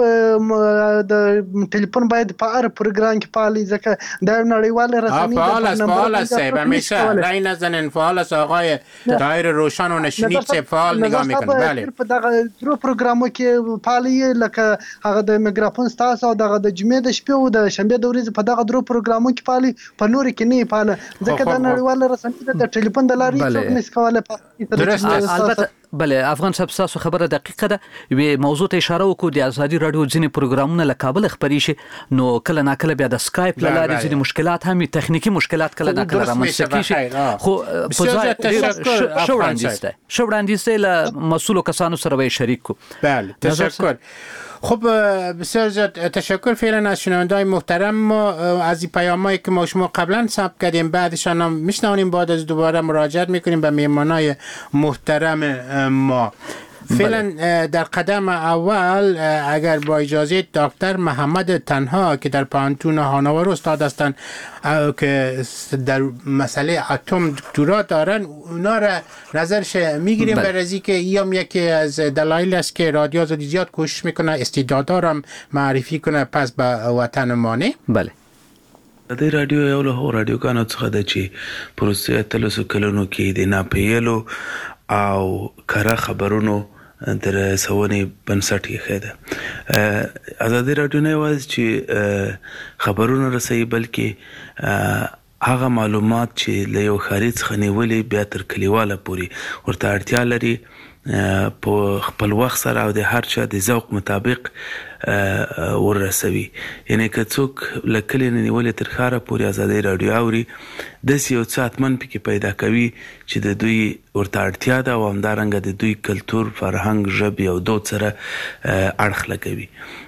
[SPEAKER 13] د ټلیفون باید په هر پروګرام کې فعال ځکه د نړیوال رسمي
[SPEAKER 5] فعال است فعال است صاحب همیشه رای نزنن فعال است آقای طاهر روشن و نشنید صاحب فعال نگاه میکنه بله
[SPEAKER 13] په دغه درو پروګرامو کې فعال لکه هغه د میکروفون تاسو او دغه د جمعې د شپې او د شنبه د ورځې په دغه درو پروګرامو کې فعال په نور کې نه فعال ځکه د نړیوال رسمي د ټلیفون د لارې څوک نس کوله
[SPEAKER 4] البته بله افغان صاحب تاسو خبره دقیقه ده وی موضوع ته اشاره وکړو د آزادۍ رادیو ځینې پروګرامونه له کابل خبري شي نو کله نا کله بیا د سکایپ له لارې ځینې مشکلات هم تخنیکی مشکلات کله نا کله رامنځته کیږي خو په ځای شو وړاندیز ده شو وړاندیز له مسؤلو کسانو سره وی شریک کو
[SPEAKER 5] بله تشکر خب بسیار زیاد تشکر فعلا از شنونده‌های محترم ما از این پیامایی که ما شما قبلا ثبت کردیم بعدشان هم میشنویم بعد از دوباره مراجعت میکنیم به مهمانای محترم ما فعلا در قدم اول اگر با اجازه دکتر محمد تنها که در پانتون هانوور استاد هستند که در مسئله اتم دکترا دارن، اونا را نظرش میگیریم برای که این یکی از دلایل است که رادیو آزادی زیاد کوشش میکنه استعدادا را معرفی کنه پس به وطن مانه.
[SPEAKER 4] بله.
[SPEAKER 14] د رادیو یو له رادیوګانو څخه د چې پروسې اتلسو کلونو کې د ناپیلو او کره خبرونو د رسونې بنسټ یې ده. ازادي رادیو نه یوازې چې خبرونه رسوي بلکې هغه معلومات چې له یو ښاري څخه نیولې بیا تر کلیواله پورې ورته اړتیا لري په خپل وخت سره او د هر چا د ذوق مطابق ورسوي. یعنی که څوک له کلي نه نیولې تر ښاره پورې ازادي رادیو اوري، داسې یو څه حتمن پکې پیدا کوي چې د دوی ورته اړتیا ده او همدارنګه د دوی کلتور، فرهنګ، ژبې او دود سره اړخ لګوي.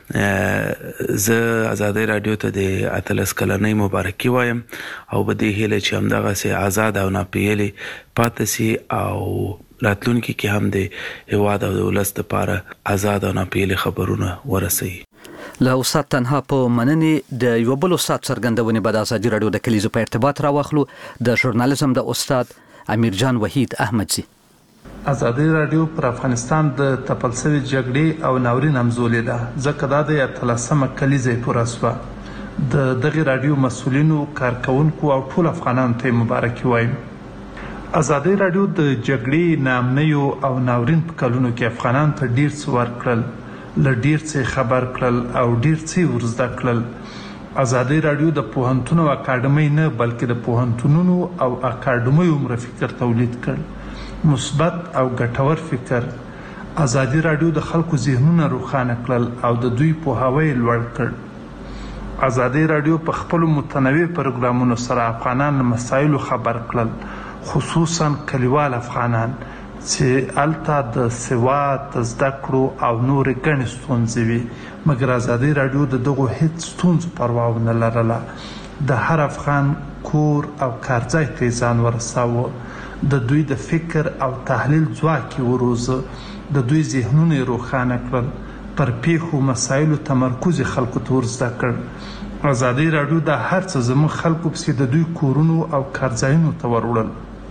[SPEAKER 14] زه ازادي رادیو ته د اتلس کلنۍ مبارکي وایم او په دې هیله چې همدغسې آزاد او ناپیلې پاتې سي او راتلونکي کې هم د هیواد او د ولس لپاره آزاد او ناپیلې خبرونه ورسوي.
[SPEAKER 4] له استاد تنها په مننې د یو بل استاد څرګندونې به د ازادي رادیو د کلیزو په ارتباط راواخلو. د ژورنالیزم د استاد امیرجان وحید احمدزي.
[SPEAKER 15] ازادي رادیو پر افغانستان د تپل شوې جګړې او ناورین همزولې ده، ځکه دا د اتلسمه کلیزه پوره شوه. د دغه رادیو مسؤلینو، کارکونکو او ټول افغانانو ته مبارکي وایم. ازادي رادیو د جګړې، ناامنیو او ناورین په کلونو کې افغانان ته ډیر څه ورکړل، له ډیر څه خبر کړل او ډیر څه ورزده کړل. ازادي رادیو د پوهنتون او اکاډمۍ نه بلکې د پوهنتونونو او اکاډمیو عمر فکر تولید کړ، مثبت او ګټور فکر. ازادي رادیو د خلکو ذهنونه روښانه کړل او د دوی پوهاوی لوړ کړ. ازادي رادیو په خپل متنوع پروګرامونو سره افغانان له مسایلو خبر کړل، خصوصا کلیوال افغانان چې الته د سواد، زده کړو او نور ګڼې ستونزې وي، مګر ازادي رادیو د دغو هیڅ ستونزو پروا ونه لرله. د هر افغان کور او کارځای ته ځان ورساوه، د دوی د فکر او تحلیل ځواک یې وروزه، د دوی ذهنونه یې روښانه کړل، پر پیښو مسایلو تمرکز یې خلکو ته ورزده کړ. ازادي رادیو د هر څه زموږ خلکو پسې د دوی کورونو او کارځایونو ته وروړل.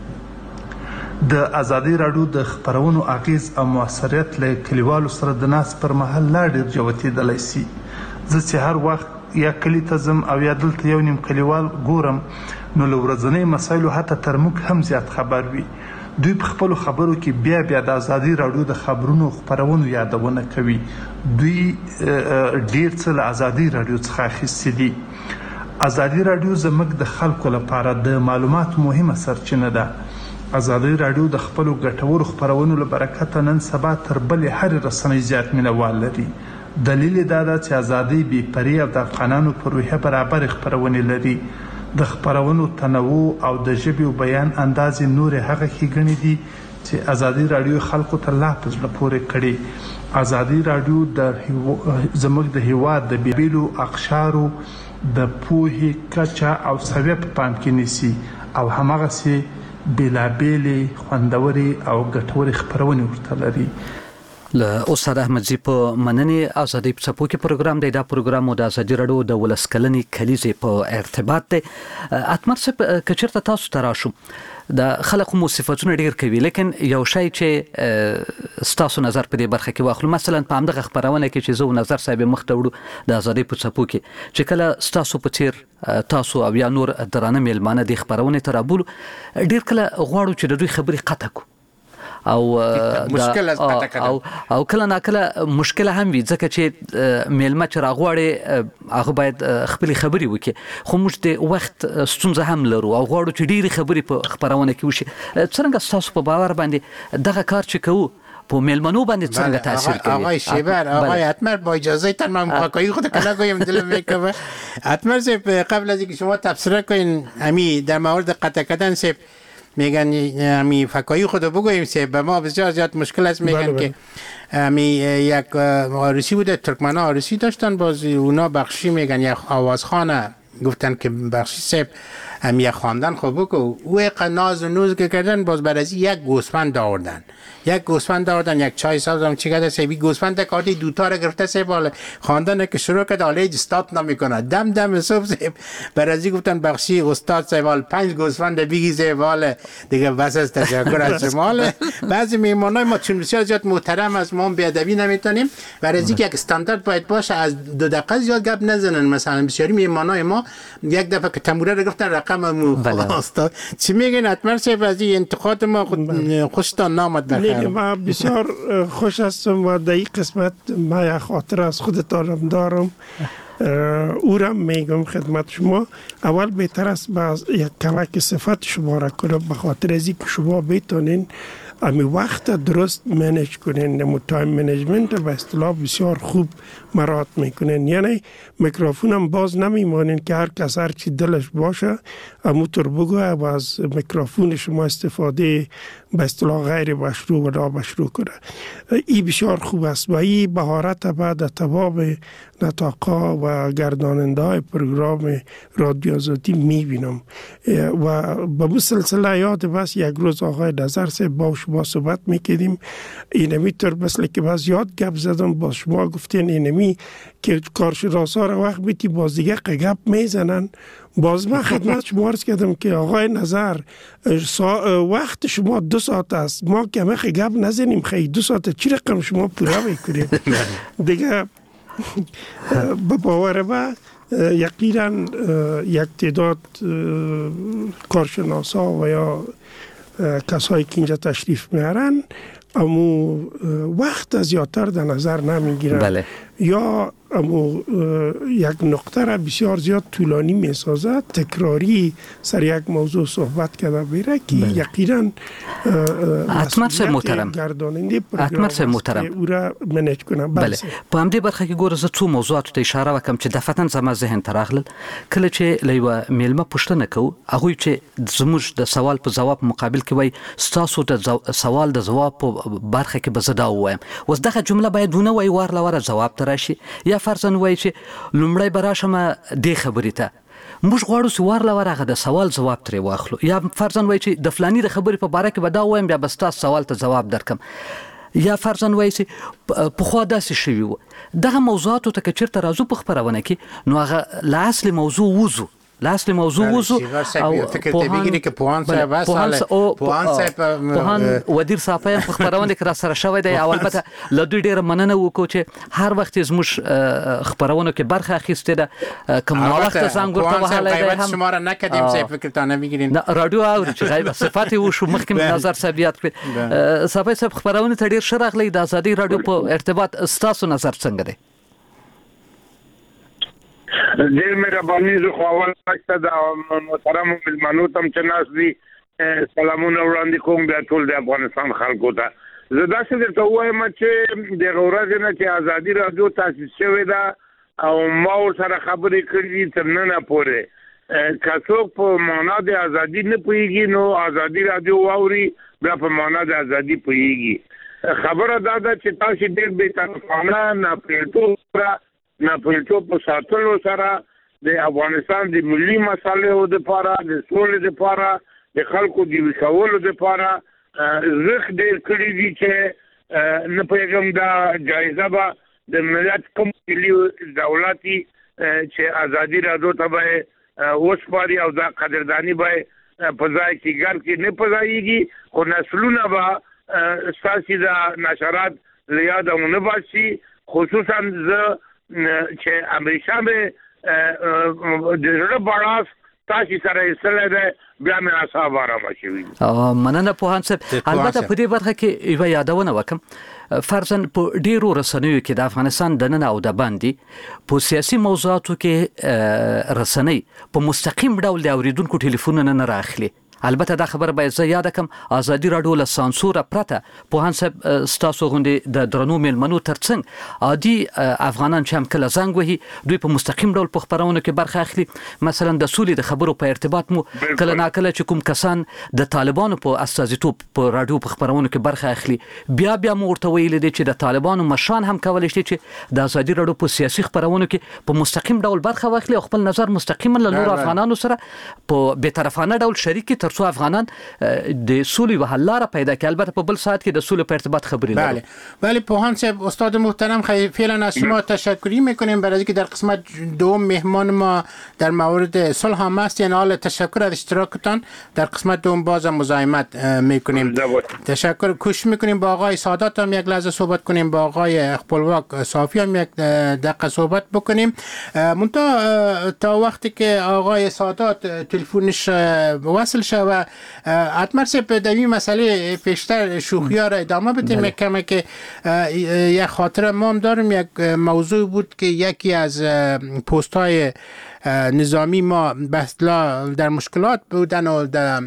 [SPEAKER 15] د ازادي رادیو د خبرونو اغیز او موثریت له کلیوالو سره د ناس پر مهال لا ډیر جوتېدلی سي. زه چې هر وخت یا کلی ته ځم او یا دلته یو نیم کلیوال ګورم، نو له ورځنۍ مسایلو حتی تر موږ هم زیات خبر وي. دوی په خپلو خبرو کې بیا بیا د ازادي رادیو د خبرونو خپرونو یادونه کوي. دوی ډیر څه له ازادي رادیو څخه اخیستي دي. ازادي رادیو زموږ د خلکو لپاره د معلوماتو مهمه سرچینه ده. ازادي رادیو د خپلو ګټورو خپرونو له برکته نن سبا تر بلې هرې رسنۍ زیات مینوال لري. دلیل یې دا ده چې ازادي بې پرې او د افغانانو په روحیه برابرې خپرونې لري. د خپرونو تنوع او د ژبې او بیان اندازې نورې هغه ښېګڼې دي چې ازادي رادیو خلکو ته لا په زړه پورې کړي. ازادي رادیو د زموږ د هیواد د بېلابېلو اقشارو د پوهې کچه او سویه په پام کې نیسي او هماغسې بېلابېلې خوندورې او ګټورې خپرونې ورته لري.
[SPEAKER 4] له استاد احمدزي په مننې. ازادي په څپو کې پروګرام دی. دا پروګرام د ازادي رادیو د ولس کلنې کلیزې په ارتباط دی. اتمر صاحب که چېرته تاسو ته راشو، د خلکو مو صفتونه ډېر کوي، لیکن یو شی چې ستاسو نظر په دې برخه کې واخلو، مثلا په همدغه خپرونه کې چې زه و نظر صاحب مخ ته وړو د ازادي په څپو کې چې کله ستاسو په څیر تاسو او یا نور درانه میلمانه دې خپرونې ته رابولو، ډېر کله غواړو چې د دوی خبرې قطع کړو او
[SPEAKER 5] مشکل از قطع کړو
[SPEAKER 4] او او کله نا کله مشکل هم وي، ځکه چې میلمه چې راغواړي هغه باید خپل خبرې وکړي، خو موږ د وخت ستونزه هم لرو او غواړو چې ډېرې خبرې په خپرونه کې وشي. څرنګه ستاسو په باور باندې دغه کار چې کوو په میلمنو باندې څنګه تاثیر کوي؟
[SPEAKER 5] آقای شیبر، آقای اتمر، با اجازه تان من فکایی خود کلا گویم دلم میکنه. اتمر صاحب قبل از اینکه شما تبصره کنین امی در مورد قطع کردن صاحب میگن امی فکایی خود بگوییم صاحب به ما بسیار زیاد مشکل است. میگن که امی یک عروسی بوده، ترکمنا عروسی داشتن، باز اونا بخشی میگن یک آوازخانه گفتن که بخشی صاحب هم یک خواندن خوب بکو او ناز و نوز که کردن باز بعد از یک گوسفند آوردن یک گوسفند آوردن یک چای سازم چی کرده سیبی گوسفند کاتی دوتا را گرفته سیب حالا خواندن که شروع کرد حالا استاد نمیکنه دم دم صبح سیب بعد از گفتن بخشی استاد سیب حال پنج گوسفند بگی سیب حالا دیگه بس از تشکر از شما. بعضی میهمانای ما چون بسیار زیاد محترم از ما بیادبی نمیتونیم برای اینکه یک استاندارد باید باشه از دو دقیقه زیاد گپ نزنن. مثلا بسیاری میهمانای ما یک دفعه که تموره رو گفتن رقم مو استاد چی میگین حتما سیب از این انتقاد ما خوشتان نامد بخیر.
[SPEAKER 6] ما بسیار خوش هستم و در این قسمت ما یک خاطر از خودتانم دارم او را میگم خدمت شما. اول بهتر است باز یک کمک صفت شما را کنم به خاطر از اینکه شما بتونین امی وقت درست منیج کنین. نمو تایم منیجمنت به اصطلاح بسیار خوب مراد میکنین. یعنی میکروفون هم باز نمیمانین که هر کس هر چی دلش باشه اموتر بگوه و از میکروفون شما استفاده به اصطلاح غیر مشروع و نامشروع کنه. این بسیار خوب است و این بهارت بعد تمام نطاقا و گرداننده های پروگرام رادیو آزادی میبینم و به مو سلسله یاد بس یک روز آقای نظر سے با شما صحبت میکردیم اینمی طور مثل که باز یاد گپ زدم با شما گفتین اینمی که کارشناسا را وقت بیتی باز دیگه قگپ میزنن. باز من خدمت شما عرض کردم که آقای نظر وقت شما دو ساعت است ما که همه قگپ نزنیم خیلی دو ساعت چی رقم شما پورا میکنیم دیگه به باور ما یقینا یک تعداد کارشناسا و یا کسایی که اینجا تشریف میارن امو وقت زیادتر در نظر نمیگیرن بله. یا امو یک نقطه را بسیار زیاد طولانی میسازد تکراری سر یک موضوع صحبت کرده بیره که بله. یقینا
[SPEAKER 4] حتما سه محترم
[SPEAKER 6] گرداننده پروگرام
[SPEAKER 4] سه محترم
[SPEAKER 6] او را منیج کنه
[SPEAKER 4] بله په همدې برخه کې ګوره زه څو موضوعاتو ته اشاره وکم چې دفتن زما ذهن ته راغلل کله چې لیوه میلمه پوښتنه کوو هغوی چې زموږ د سوال په جواب مقابل کې وای ستاسو د سوال د جواب په برخه کې به زه دا ووایم اوس دغه جمله باید ونه وای وار لوره جواب ته راشي یا فرضاً وای چې لومړی به راشم دې خبرې ته موږ غواړو چې وار لوره هغه د سوال جواب ترې واخلو یا فرضاً وای چې د فلاني د خبرې په باره کې به دا ووایم بیا به ستاسو سوال ته جواب درکم یا فرضاً وای چې پخوا داسې شوي وو. دغه موضوعاتو ته که چېرته راځو په خپرونه کې نو هغه له اصل موضوع وځو لاصل موضوع وزو
[SPEAKER 5] او فکر ته بگیری که پوهان صاحب است
[SPEAKER 4] پوهان صاحب پوهان ودیر صافی په خبرونه کې را سره شوی دی او البته له دوی ډیره مننه وکړو چې هر وخت زموږ خبرونه کې برخه اخیسته ده کوم وخت څنګه ورته وهاله دی هم
[SPEAKER 5] شما را نکدیم صاحب فکر ته نه بگیرین
[SPEAKER 4] رادیو او چې غیب صفات او شو مخکې نظر ثابت کړ صافی صاحب خبرونه ته ډیر شرغلی د ازادي رادیو په ارتباط استاسو نظر څنګه دی؟
[SPEAKER 16] ډېر مهرباني زه خو اول وخت د محترم ملمنو تم چې ناس دي سلامونه وړاندې کوم بیا ټول د افغانستان خلکو ته. زه داسې درته وایم چې دغه ورځ نه چې ازادي رادیو تاسیس شوې ده او ما ورسره خبرې کړې دي تر ننه پورې که څوک په معنا د ازادي نه پوهېږي نو ازادي رادیو واوري بیا په معنا د ازادي پوهېږي. خبره دا ده چې تاسو ډېر بېطرفانه ناپوهېدو سره ناپوهېدو په ساتلو سره د افغانستان د ملي مسایلو دپاره د سولې دپاره د خلکو د ویښ کولو دپاره زښت ډېر کړي دي چې نه پوهېږم دا جایزه به د ملت کوم ملي دولت چې ازادي رادیو ته به وسپاري او دا قدرداني به په ځای کې ګر کې نه په ځایږي خو نسلونه به ستاسې د نشرات له یاده ونه باسي. خصوصا زه چې همیشه به د زړه بړاس تاسو سره ایستلی دی بیا مې اعصاب ارامه شوي.
[SPEAKER 4] مننه پوهان صاحب. البته په دې برخه کې یوه یادونه وکړم فرضاً په ډیرو رسنیو کې د افغانستان دننه او د باندې په سیاسي موضوعاتو کې رسنۍ په مستقیم ډول د اوریدونکو ټلیفونونه نه راخلي البته دا خبره باید زه یاد کړم ازادي رادیو له سانسور پرته پوهان صاحب ستاسو غونډې د درنو میلمنو ترڅنګ عادي افغانان چې هم کله زنګ وهي دوی په مستقیم ډول په خبرونو کې برخه اخلي. مثلا د سولې د خبرو په ارتباط مو کله ناکله چې کوم کسان د طالبانو په استازیتوب په رادیو په خبرونو کې برخه اخلي بیا بیا مو ورته ویل دي چې د طالبانو مشران هم کولای شي چې د ازادي رادیو په سیاسي خبرونو کې په مستقیم ډول برخه واخلي او خپل نظر مستقیما له نور افغانانو سره په بی‌طرفانه ډول شریک ترڅو افغانان د سولې و حل لاره پیدا کړي. البته په بل ساعت کې د سولې په ارتباط خبرې لرو.
[SPEAKER 5] بله ولی پوهان صاحب استاد محترم خیلی فعلا از شما تشکری میکنیم برای اینکه در قسمت دوم مهمان ما در مورد صلح هم است. یعنی حال تشکر از اشتراکتان در قسمت دوم باز مزاحمت میکنیم. تشکر کوشش میکنیم با آقای سادات هم یک لحظه صحبت کنیم با آقای اخپلواک صافی هم یک دقیقه صحبت بکنیم. منتها تا وقتی که آقای سادات تلفنش وصل شود حتما صاحب در این مسئله پیشتر شوخی ها را ادامه بدیم. کمی که یک خاطر ما هم داریم یک موضوع بود که یکی از پست های نظامی ما بسلا در مشکلات بودن و در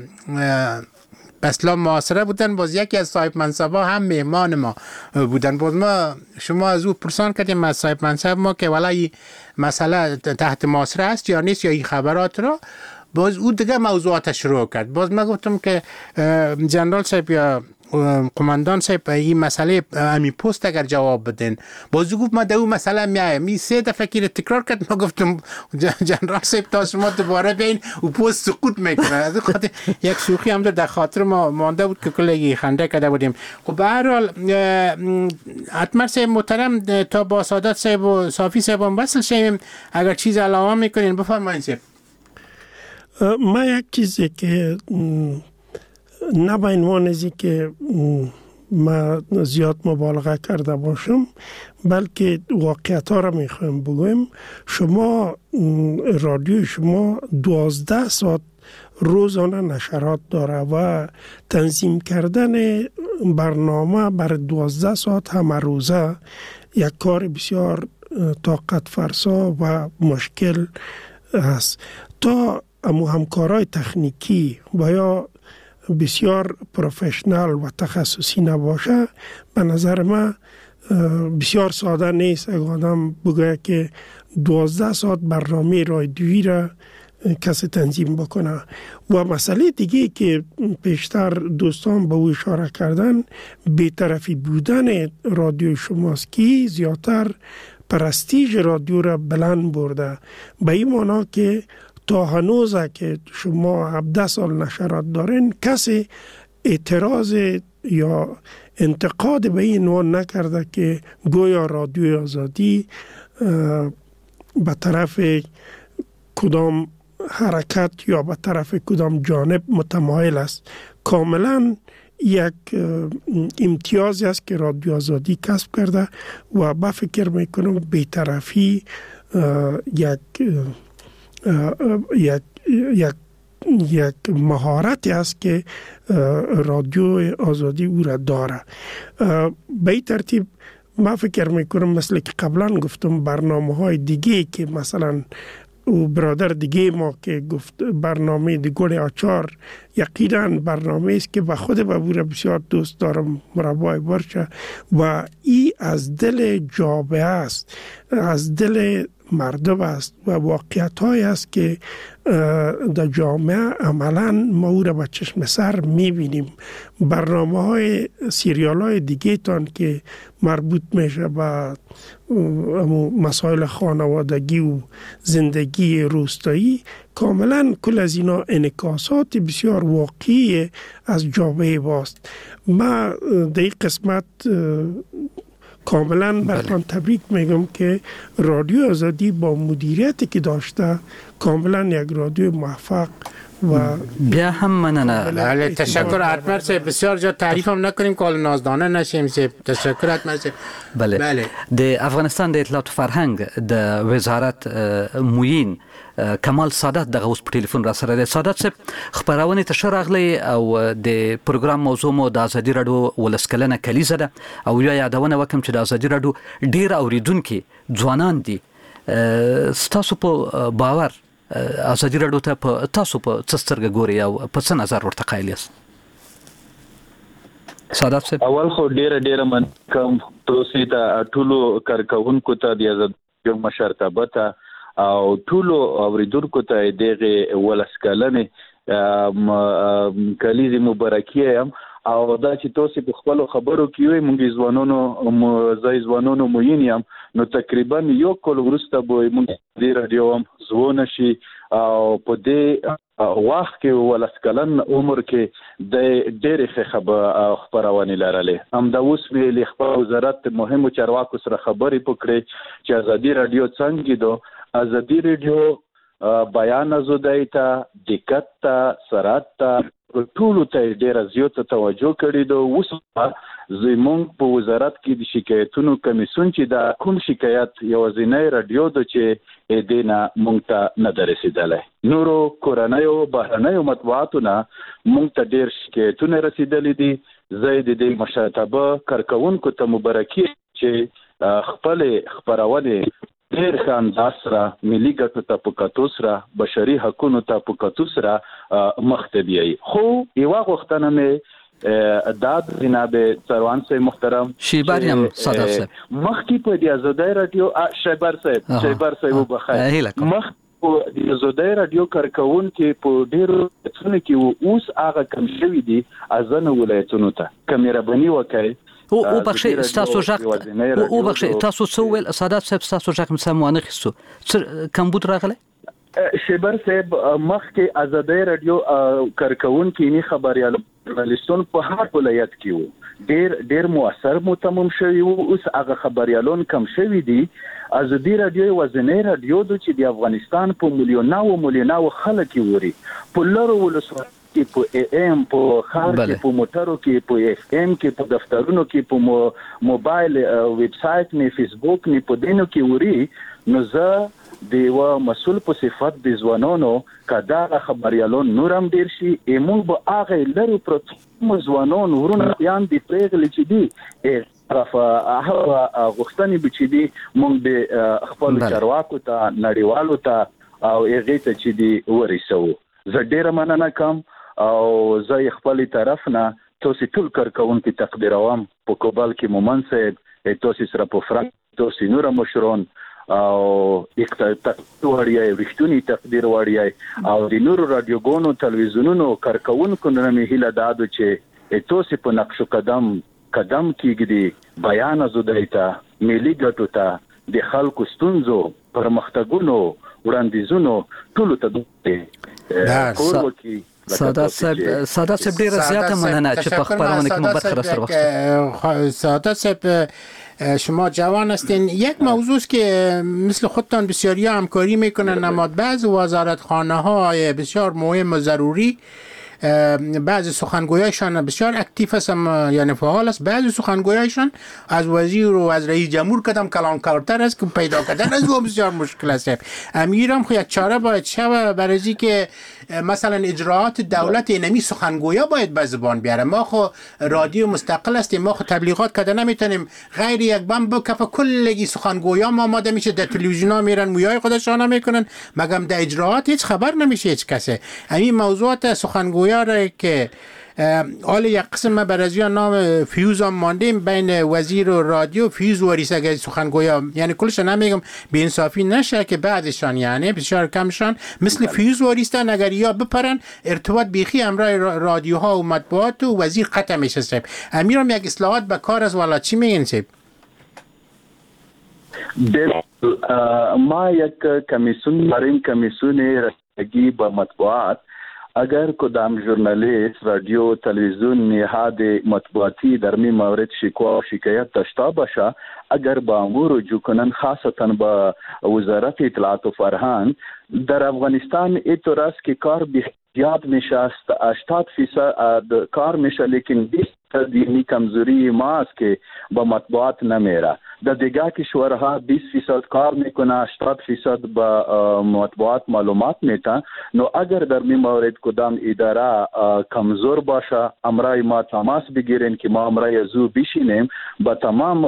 [SPEAKER 5] بسلا معاصره بودن. باز یکی از صاحب منصبا هم مهمان ما بودن. باز ما شما از او پرسان کردیم از صاحب منصب ما که ولای مسئله تحت معاصره است یا نیست یا این خبرات را. باز او دیگه موضوعاتش شروع کرد. باز ما گفتم که جنرال صاحب یا قماندان صاحب این مسئله امی پست اگر جواب بدین. باز گفت ما در اون مسئله میایم. می سه دفعه که تکرار کرد. ما گفتم جنرال صاحب تا شما دوباره بین و پست سقوط میکنه. از خاطر یک شوخی هم در خاطر ما مانده بود که کلی خنده کرده بودیم. خب به هر حال حتما صاحب محترم تا با سادات صاحب و صافی صاحب هم وصل شیم اگر چیز علاوه میکنین بفرمایید صاحب.
[SPEAKER 6] ما یک چیزی که نه به عنوان ازی که ما زیاد مبالغه کرده باشم بلکه واقعیت ها را میخوایم بگویم. شما رادیو شما دوازده ساعت روزانه نشرات داره و تنظیم کردن برنامه بر دوازده ساعت همه روزه یک کار بسیار طاقت فرسا و مشکل است. تا امو همکارای تکنیکی و یا بسیار پروفشنال و تخصصی نباشه به نظر من بسیار ساده نیست اگر آدم بگه که دوازده ساعت برنامه رادیویی را کسی تنظیم بکنه. و مسئله دیگه که پیشتر دوستان به او اشاره کردن بی‌طرفی بودن رادیو شماست که زیادتر پرستیژ رادیو را بلند برده. به این معنا که تا هنوزه که شما هفده سال نشرات دارین کسی اعتراض یا انتقاد به این عنوان نکرده که گویا رادیو آزادی به طرف کدام حرکت یا به طرف کدام جانب متمایل است. کاملا یک امتیازی است که رادیو آزادی کسب کرده و با فکر میکنم بی‌طرفی یک یک یک یک مهارتی است که رادیو آزادی او را داره. به این ترتیب ما فکر میکنم مثل که قبلا گفتم برنامه های دیگه که مثلا و برادر دیگه ما که گفت برنامه دی گل آچار یقینا برنامه است که به خود بابور بسیار دوست دارم مربای برشه و ای از دل جامعه است از دل مردم است و واقعیت های است که در جامعه عملا ما او را به چشم سر میبینیم. برنامه های سیریال های دیگه تان که مربوط میشه به مسائل خانوادگی و زندگی روستایی کاملا کل از اینا انعکاسات بسیار واقعی از جامعه باست. ما در این قسمت کاملا براتون تبریک میگم که رادیو آزادی با مدیریتی که داشته کاملا یک رادیو موفق و
[SPEAKER 4] بیا هم مننه.
[SPEAKER 5] بله تشکر حتما سه بسیار جا تعریف هم نکنیم که نازدانه نشیم سه تشکر حتما سه.
[SPEAKER 4] بله, بله. د افغانستان د اطلاعات فرهنګ د وزارت موین کمال سادات دغه اوس په ټلیفون را سره دی. سادات صاحب خبرونه ته شراغلی او د پروګرام موضوع مو د ازادي رادیو ولسکلنه کلیزه ده او یا یادونه وکم چې د ازادي رادیو ډیر اوریدونکو ځوانان دي. ستاسو په باور ازادي راډیو ته په تاسو په څسترګه ګوري او په څه نظر ورته قایل یاست؟ سادات صاحب
[SPEAKER 17] اول خو ډیره ډیره من کوم تاسو ته ټولو کارکونکو ته د ازادي مشرتابه او ټولو اوریدونکو ته دغه ولسکلنه کلیزه مبارکي هم او دا چې تاسو په خپل خبرو کې وي مونږ ځوانونو زای ځوانونو موینیم نو تقریبا یو کول ورسته به مونږ د رادیو هم زونه شي او په دې وخت کې ولسکلن عمر کې د ډېرې خبره خبرونه لرلې هم د اوس ویلې خبر وزارت مهمو چارواکو سره خبرې پکړې چې ازادي رادیو څنګه دو ازادي رادیو بیان ازادۍ ته دقت ته سرعت ته ټول ته ډیر زیات توجه کړی دو اوس زمونږ په وزارت کې د شکایتونو کمیسیون چې دا کوم شکایت یوازینی رادیو د چې دینا مونږ ته نه درسیدلې نورو کورنیو بهرنیو مطبوعاتونه مونږ ته ډیر شکایتونه رسیدلې دي زید د مشرتابه کارکونکو ته مبارکي چې خپل خبرونه ډیر خان داسره ملي ګټو ته پکاتو سره بشري حقوقو ته پکاتو سره مختبي خو یو وختنه مې داد جناب سروان صاحب محترم
[SPEAKER 4] شیباریم صادق صاحب
[SPEAKER 17] مخکې په د ازادي رادیو شیبار صاحب شیبار صاحب بخیر مخ په د ازادي رادیو کارکون کې په ډیرو څونه کې اوس هغه کم شوی دي ازنه ولایتونو ته کیمرا بنی وکړي
[SPEAKER 4] او او بخشي تاسو ژغ او بخشي تاسو څو ول سادات صاحب تاسو ژغ مسموانه خصو کمبود راغله
[SPEAKER 17] شیبر صاحب مخکې ازادي رادیو کارکون کې نه خبريال ژورنالیستون په هر ولایت کې وو ډیر ډیر موثر متمم شوی وو اوس هغه خبريالون کم شوی دي ازادي رادیو وزنی رادیو د چې د افغانستان په مليوناو مليوناو خلک ووري په لارو ولسوالۍ کې په ام په خار کې په موټرو کې په اف ام کې په دفترونو کې په موبایل ویب سټ نه فیسبوک نه په دینو کې وري نو زه د یو مسول په صفت د ځوانانو کدا خبريالون نورم ډیر شي ایمون به هغه لرو پروت ځوانانو ورونه بیان دي پرېغلي چې دي طرفه هغه غوښتنې بچي دي مونږ د خپل چارواکو ته نړیوالو ته او هغه ته چې دي ورسو زه ډیر مننه کوم او زه خپل طرف نه تاسو ټول کارکونکو تقدیروم په کوبل کې مومن صاحب تاسو سره په فرانک تاسو نور مشرون او اقتصاد وړیا رښتونی تقدیر وړیا او د نور رادیوګونو تلویزیونونو کارکونکو نه هیله دادو چې تاسو په نقش قدم قدم کېږدي بیان ازادۍ ته ملي ګټو ته د خلکو ستونزو پرمختګونو وړاندیزونو ټول ته د کور وکي
[SPEAKER 4] سادات صاحب سادات صاحب ډیره زیاته مننه چې په خبرونه کې محبت خلاص وخت
[SPEAKER 5] سادات صاحب شما جوان هستین یک موضوع که مثل خودتان بسیاری همکاری میکنن اما بعض وزارتخانه های بسیار مهم و ضروری بعضی سخنگویایشان بسیار اکتیو هستن یعنی فعال است بعضی سخنگویایشان از وزیر و از رئیس جمهور کدام کلانکارتر است که پیدا کردن از او بسیار مشکل است امیرم خو یک چاره باید شوه برای که مثلا اجراعات دولت اینمی سخنگویا باید به زبان بیاره ما خو رادیو مستقل هستیم ما خو تبلیغات کده نمیتونیم غیر یک بم بکف کلگی سخنگویا ما آماده میشه در تلویزیونا میرن مویای خودشان میکنن مگم در اجراعات هیچ خبر نمیشه هیچ کسی همین موضوعات سخنگویا را که حالا یک قسم برازیان نام فیوز هم ماندیم بین وزیر و رادیو فیوز و ریسه سخنگویا یعنی کلش نمیگم به انصافی نشه که بعدشان یعنی بسیار کمشان مثل فیوز و ریسه اگر یا بپرن ارتباط بیخی امرای رادیوها و مطبوعات و وزیر قطع میشه سب امیرم یک اصلاحات به کار از والا چی میگین سب
[SPEAKER 17] ما یک کمیسیون برین کمیسیون رسیدگی با مطبوعات اگر کدام ژورنالیست رادیو تلویزیون نهاد مطبوعاتی در می مورد شکوه و شکایت داشته باشه اگر با امور رجوع کنن خاصتا با وزارت اطلاعات و فرهنگ در افغانستان اینطور است که کار بیاد میشه است هشتاد فیصد کار میشه لیکن بیست فیصد یعنی کمزوری ما است که با مطبوعات نمیره. در دیگر کشورها بیست فیصد کار میکنه، هشتاد فیصد با مطبوعات معلومات میتن. نو اگر در می مورد کدام اداره کمزور باشه، امرای ما تماس بگیرین که ما امرای زو بشینیم با تمام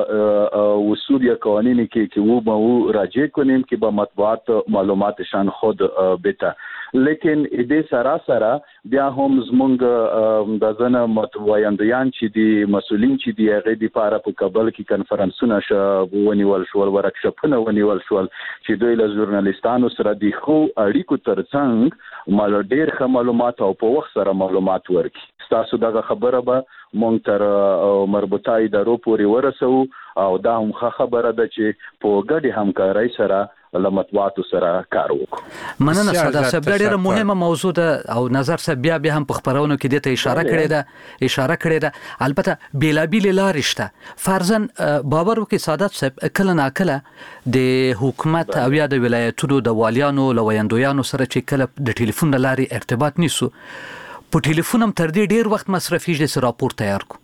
[SPEAKER 17] اصول یا قوانینی که که او با او راجع کنیم که با مطبوعات معلوماتشان خود بته. لیکن ایده سراسره بیا هم زمونږ د ځنه متوایندیان چې دي مسولین چې دي هغه د پاره په کابل کې کنفرانسونه شو ونیول شو ورکشاپونه ونیول شو چې دوی له ژورنالیستانو سره د خو اړیکو ترڅنګ مال ډیر ښه معلومات او په وخت سره معلومات ورکړي. تاسو دغه خبره به مونږ تر مربوطه ادارو پورې ورسو او دا هم ښه خبره ده چې په ګډه همکارۍ سره له مطبوعاتو سره کار وکړو.
[SPEAKER 4] مننه ساده صاحب، ډیره مهمه موضوع ده او نظر صاحب بیا بیا هم په خبرونو کې دته اشاره کړې ده اشاره کړې ده البته بیلابیل لارې شته. فرضاً باور وکړئ سادات صاحب، کله ناکله د حکومت او یا د ولایتونو د والیانو لویندویانو سره چې کله د ټلیفون لارې ارتباط نیسو، په ټلیفون هم تر دې ډیر وخت مصرفیږي چې راپور تیار کو،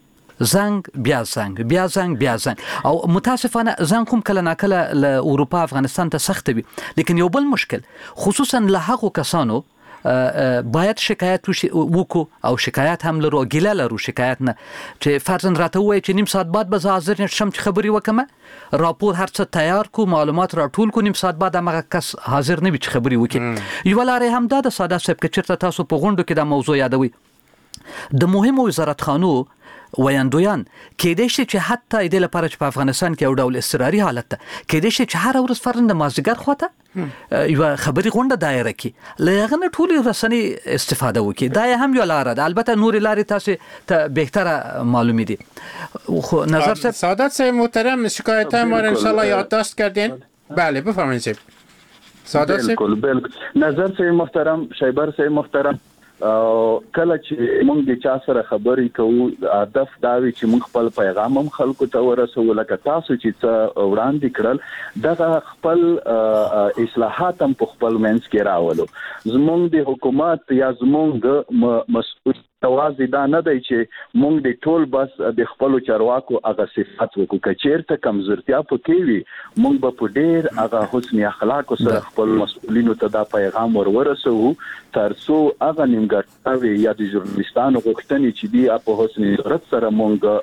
[SPEAKER 4] زنګ بیا زنګ بیا زنګ بیا زنګ، او متاسفانه زنګ کوم کله ناکله له اروپا افغانستان ته سخت وي. لیکن یو بل مشکل خصوصا له هغو کسانو باید شکایت وکړو او شکایت هم لرو، ګیله لرو شکایت نه، چې فرضاً راته وایي چې نیم ساعت بعد به زه حاضر نشم چې خبرې وکم، راپور هر څه تیار کو، معلومات راټول کو، نیم ساعت بعد هغه کس حاضر نه وي چې خبرې وکړي. یو لارې هم دا د ساده صاحب کې چیرته تاسو په غونډو کې دا موضوع یادوي، د مهمو وزارتخانو ویاندویان کېدای شي چې حتی د لپاره چې په افغانستان کې یو ډول اضطراري حالت ده، کېدای شي چې هر ورځ فرضاً د مازدیګر خواته یو خبري غونډه دایره کې لغه نه ټولې رسنۍ استفاده وکړي. دا هم یو لار ده. البته نور لارې تاسو ته بهتره معلومی دي. خو نظر صاحب
[SPEAKER 5] سعادت صاحب محترم، شکایت ما را ان شاء الله یادداشت کردین. بله بفرمایید صاحب. سعادت صاحب
[SPEAKER 17] بالکل بالکل. نظر صاحب محترم، شایبر صاحب محترم، کله چې موږ د چا سره خبرې کوو هدف دا وي چې موږ خپل پیغام هم خلکو ته ورسوو، لکه تاسو چې څه وړاندې کړل دغه خپل اصلاحات هم په خپل منځ کې راولو. زموږ د حکومت یا زموږ مسؤل توازی دا نه دی چې موږ د ټول بس د خپل چارواکو هغه صفات وکړو، کچیرته کمزورتیا پکې وي موږ به په ډیر هغه حسن اخلاق سره خپل مسؤلینو ته دا پیغام ورورسوو ترڅو هغه نیمګړتیاوې یا د ژورنالیستانو غوښتنې چې دی په حسن صورت سره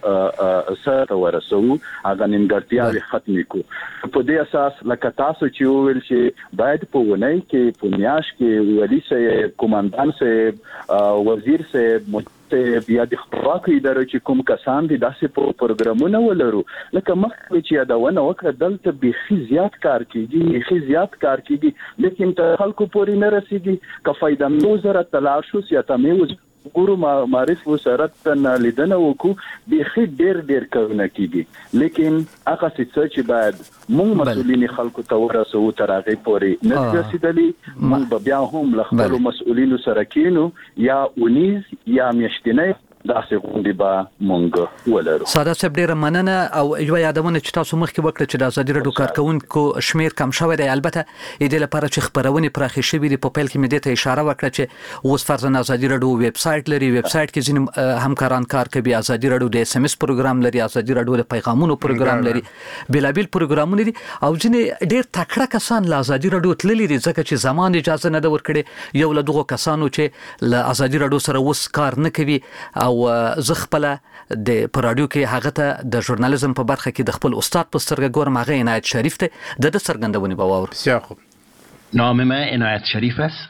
[SPEAKER 17] موږ سره ورسوو هغه نیمګړتیاوې ختمې کړو. په دې اساس لکه تاسو چې وویل چې باید په ونۍ کې په میاشت کې ولی صاحب، قومندان صاحب، وزیر صاحب، ته بیا د خپلواکۍ ادارو چې کوم کسان دي داسې په پروګرامونه ولرو لکه مخکې چې یادونه وکړه دلته بيخي زیات کار کیږي بيخي زیات کار کیږي لیکن ته خلکو پورې نه رسیږي که فائدہ مو زره تلاش شو سیاته مو ګورو معرف وسرت نه لیدنه وکړو بيخي ډېر ډېر کارونه کیږي لیکن هغه څه چې باید موږ مسؤلین خلکو ته ورسو تر هغه پورې نه رسیدلی موږ بیا هم له خپل مسؤلینو سره کینو یا اونیز یا میاشتنه داسې غونډې به مونږ ولرو.
[SPEAKER 4] ساده صاحب ډیره مننه او یو یادونه چې تاسو مخکې وکړه چې د ازادي راډیو کارکونکو شمیر کم شوی دی. البته د لپاره چې خبرونه پراخې شوې دي په پیل کې مې دته اشاره وکړه چې اوس فرضاً ازادي راډیو ویب سټ لري، ویب سټ کې ځینې همکاران کار کوي، ازادي راډیو د اس ام اس پروګرام لري، ازادي راډیو د پیغامونو پروګرام لري، بیلابل پروګرامونه دي او ځینې ډیر تکړه کسان له ازادي راډیو تللي دي ځکه چې زمان اجازه نه ورکړي. یو له دغه کسانو چې له ازادي راډیو سره وس کار نه کوي او زه خپل د پرادیو کې هغه ته د ژورنالیزم په برخه کې د خپل استاد په سترګه ګورم، هغه عنایت شریف ته د د سرګندونی باور.
[SPEAKER 5] بسیار خوب.
[SPEAKER 18] نام من عنایت شریف است.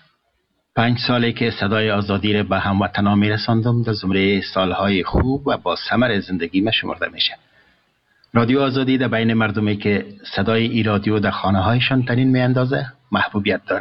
[SPEAKER 18] پنج ساله که صدای آزادی را به هموطنان میرساندم در زمره سالهای خوب و با ثمر زندگی من شمرده میشه. رادیو آزادی در بین مردمی که صدای ای رادیو در خانه هایشان تنین میاندازه محبوبیت داره،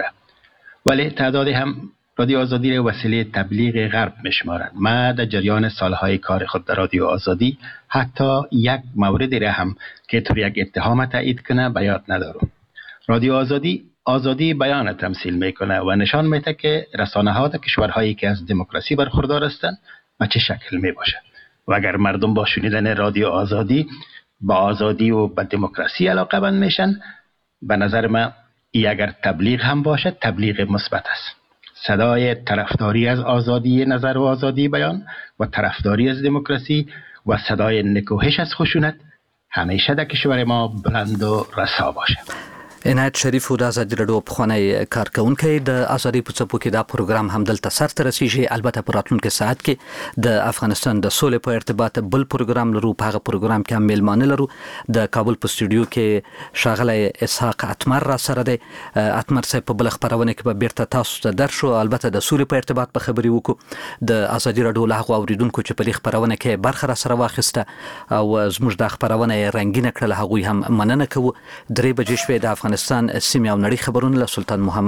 [SPEAKER 18] ولی تعدادی هم رادیو آزادی را وسیله تبلیغ غرب میشمارند. من در جریان سالهای کار خود در رادیو آزادی حتی یک موردی را هم که طور یک اتهام تایید کنه به یاد ندارم. رادیو آزادی آزادی بیان تمثیل میکنه و نشان میده که رسانه ها در کشورهایی که از دموکراسی برخوردار هستند به چه شکل میباشه و اگر مردم با شنیدن رادیو آزادی با آزادی و به دموکراسی علاقه‌مند میشن، به نظر من ای اگر تبلیغ هم باشه تبلیغ مثبت است. صدای طرفداری از آزادی نظر و آزادی بیان و طرفداری از دموکراسی و صدای نکوهش از خشونت همیشه در کشور ما بلند و رسا باشه.
[SPEAKER 4] عنایت شریف د ازادي رادیو پخوانی کارکونکي د ازادي په څپو کې دا پروګرام هم دلته سر ته رسیږي. البته په راتلونکي ساعت کې د افغانستان د سولې په ارتباط بل پروګرام لرو. په هغه پروګرام کې هم میلمانه لرو. د کابل په سټوډیو کې ښاغلی اسحاق اتمر را سره دی. اتمر صاحب په بل خبرونه کې به بیرته تاسو ته درشو. البته د سولې په ارتباط په خبري وکړو. د ازادي رادیو له هغو اوریدونکو چې په دې خبرونه کې برخه را سره واخیسته او زموږ د خبرونه رنگینه کړل، هغوی هم مننه کوو. درې بجې شوې د افغانستان سیمه او نړۍ خبرونه له سلطان محمد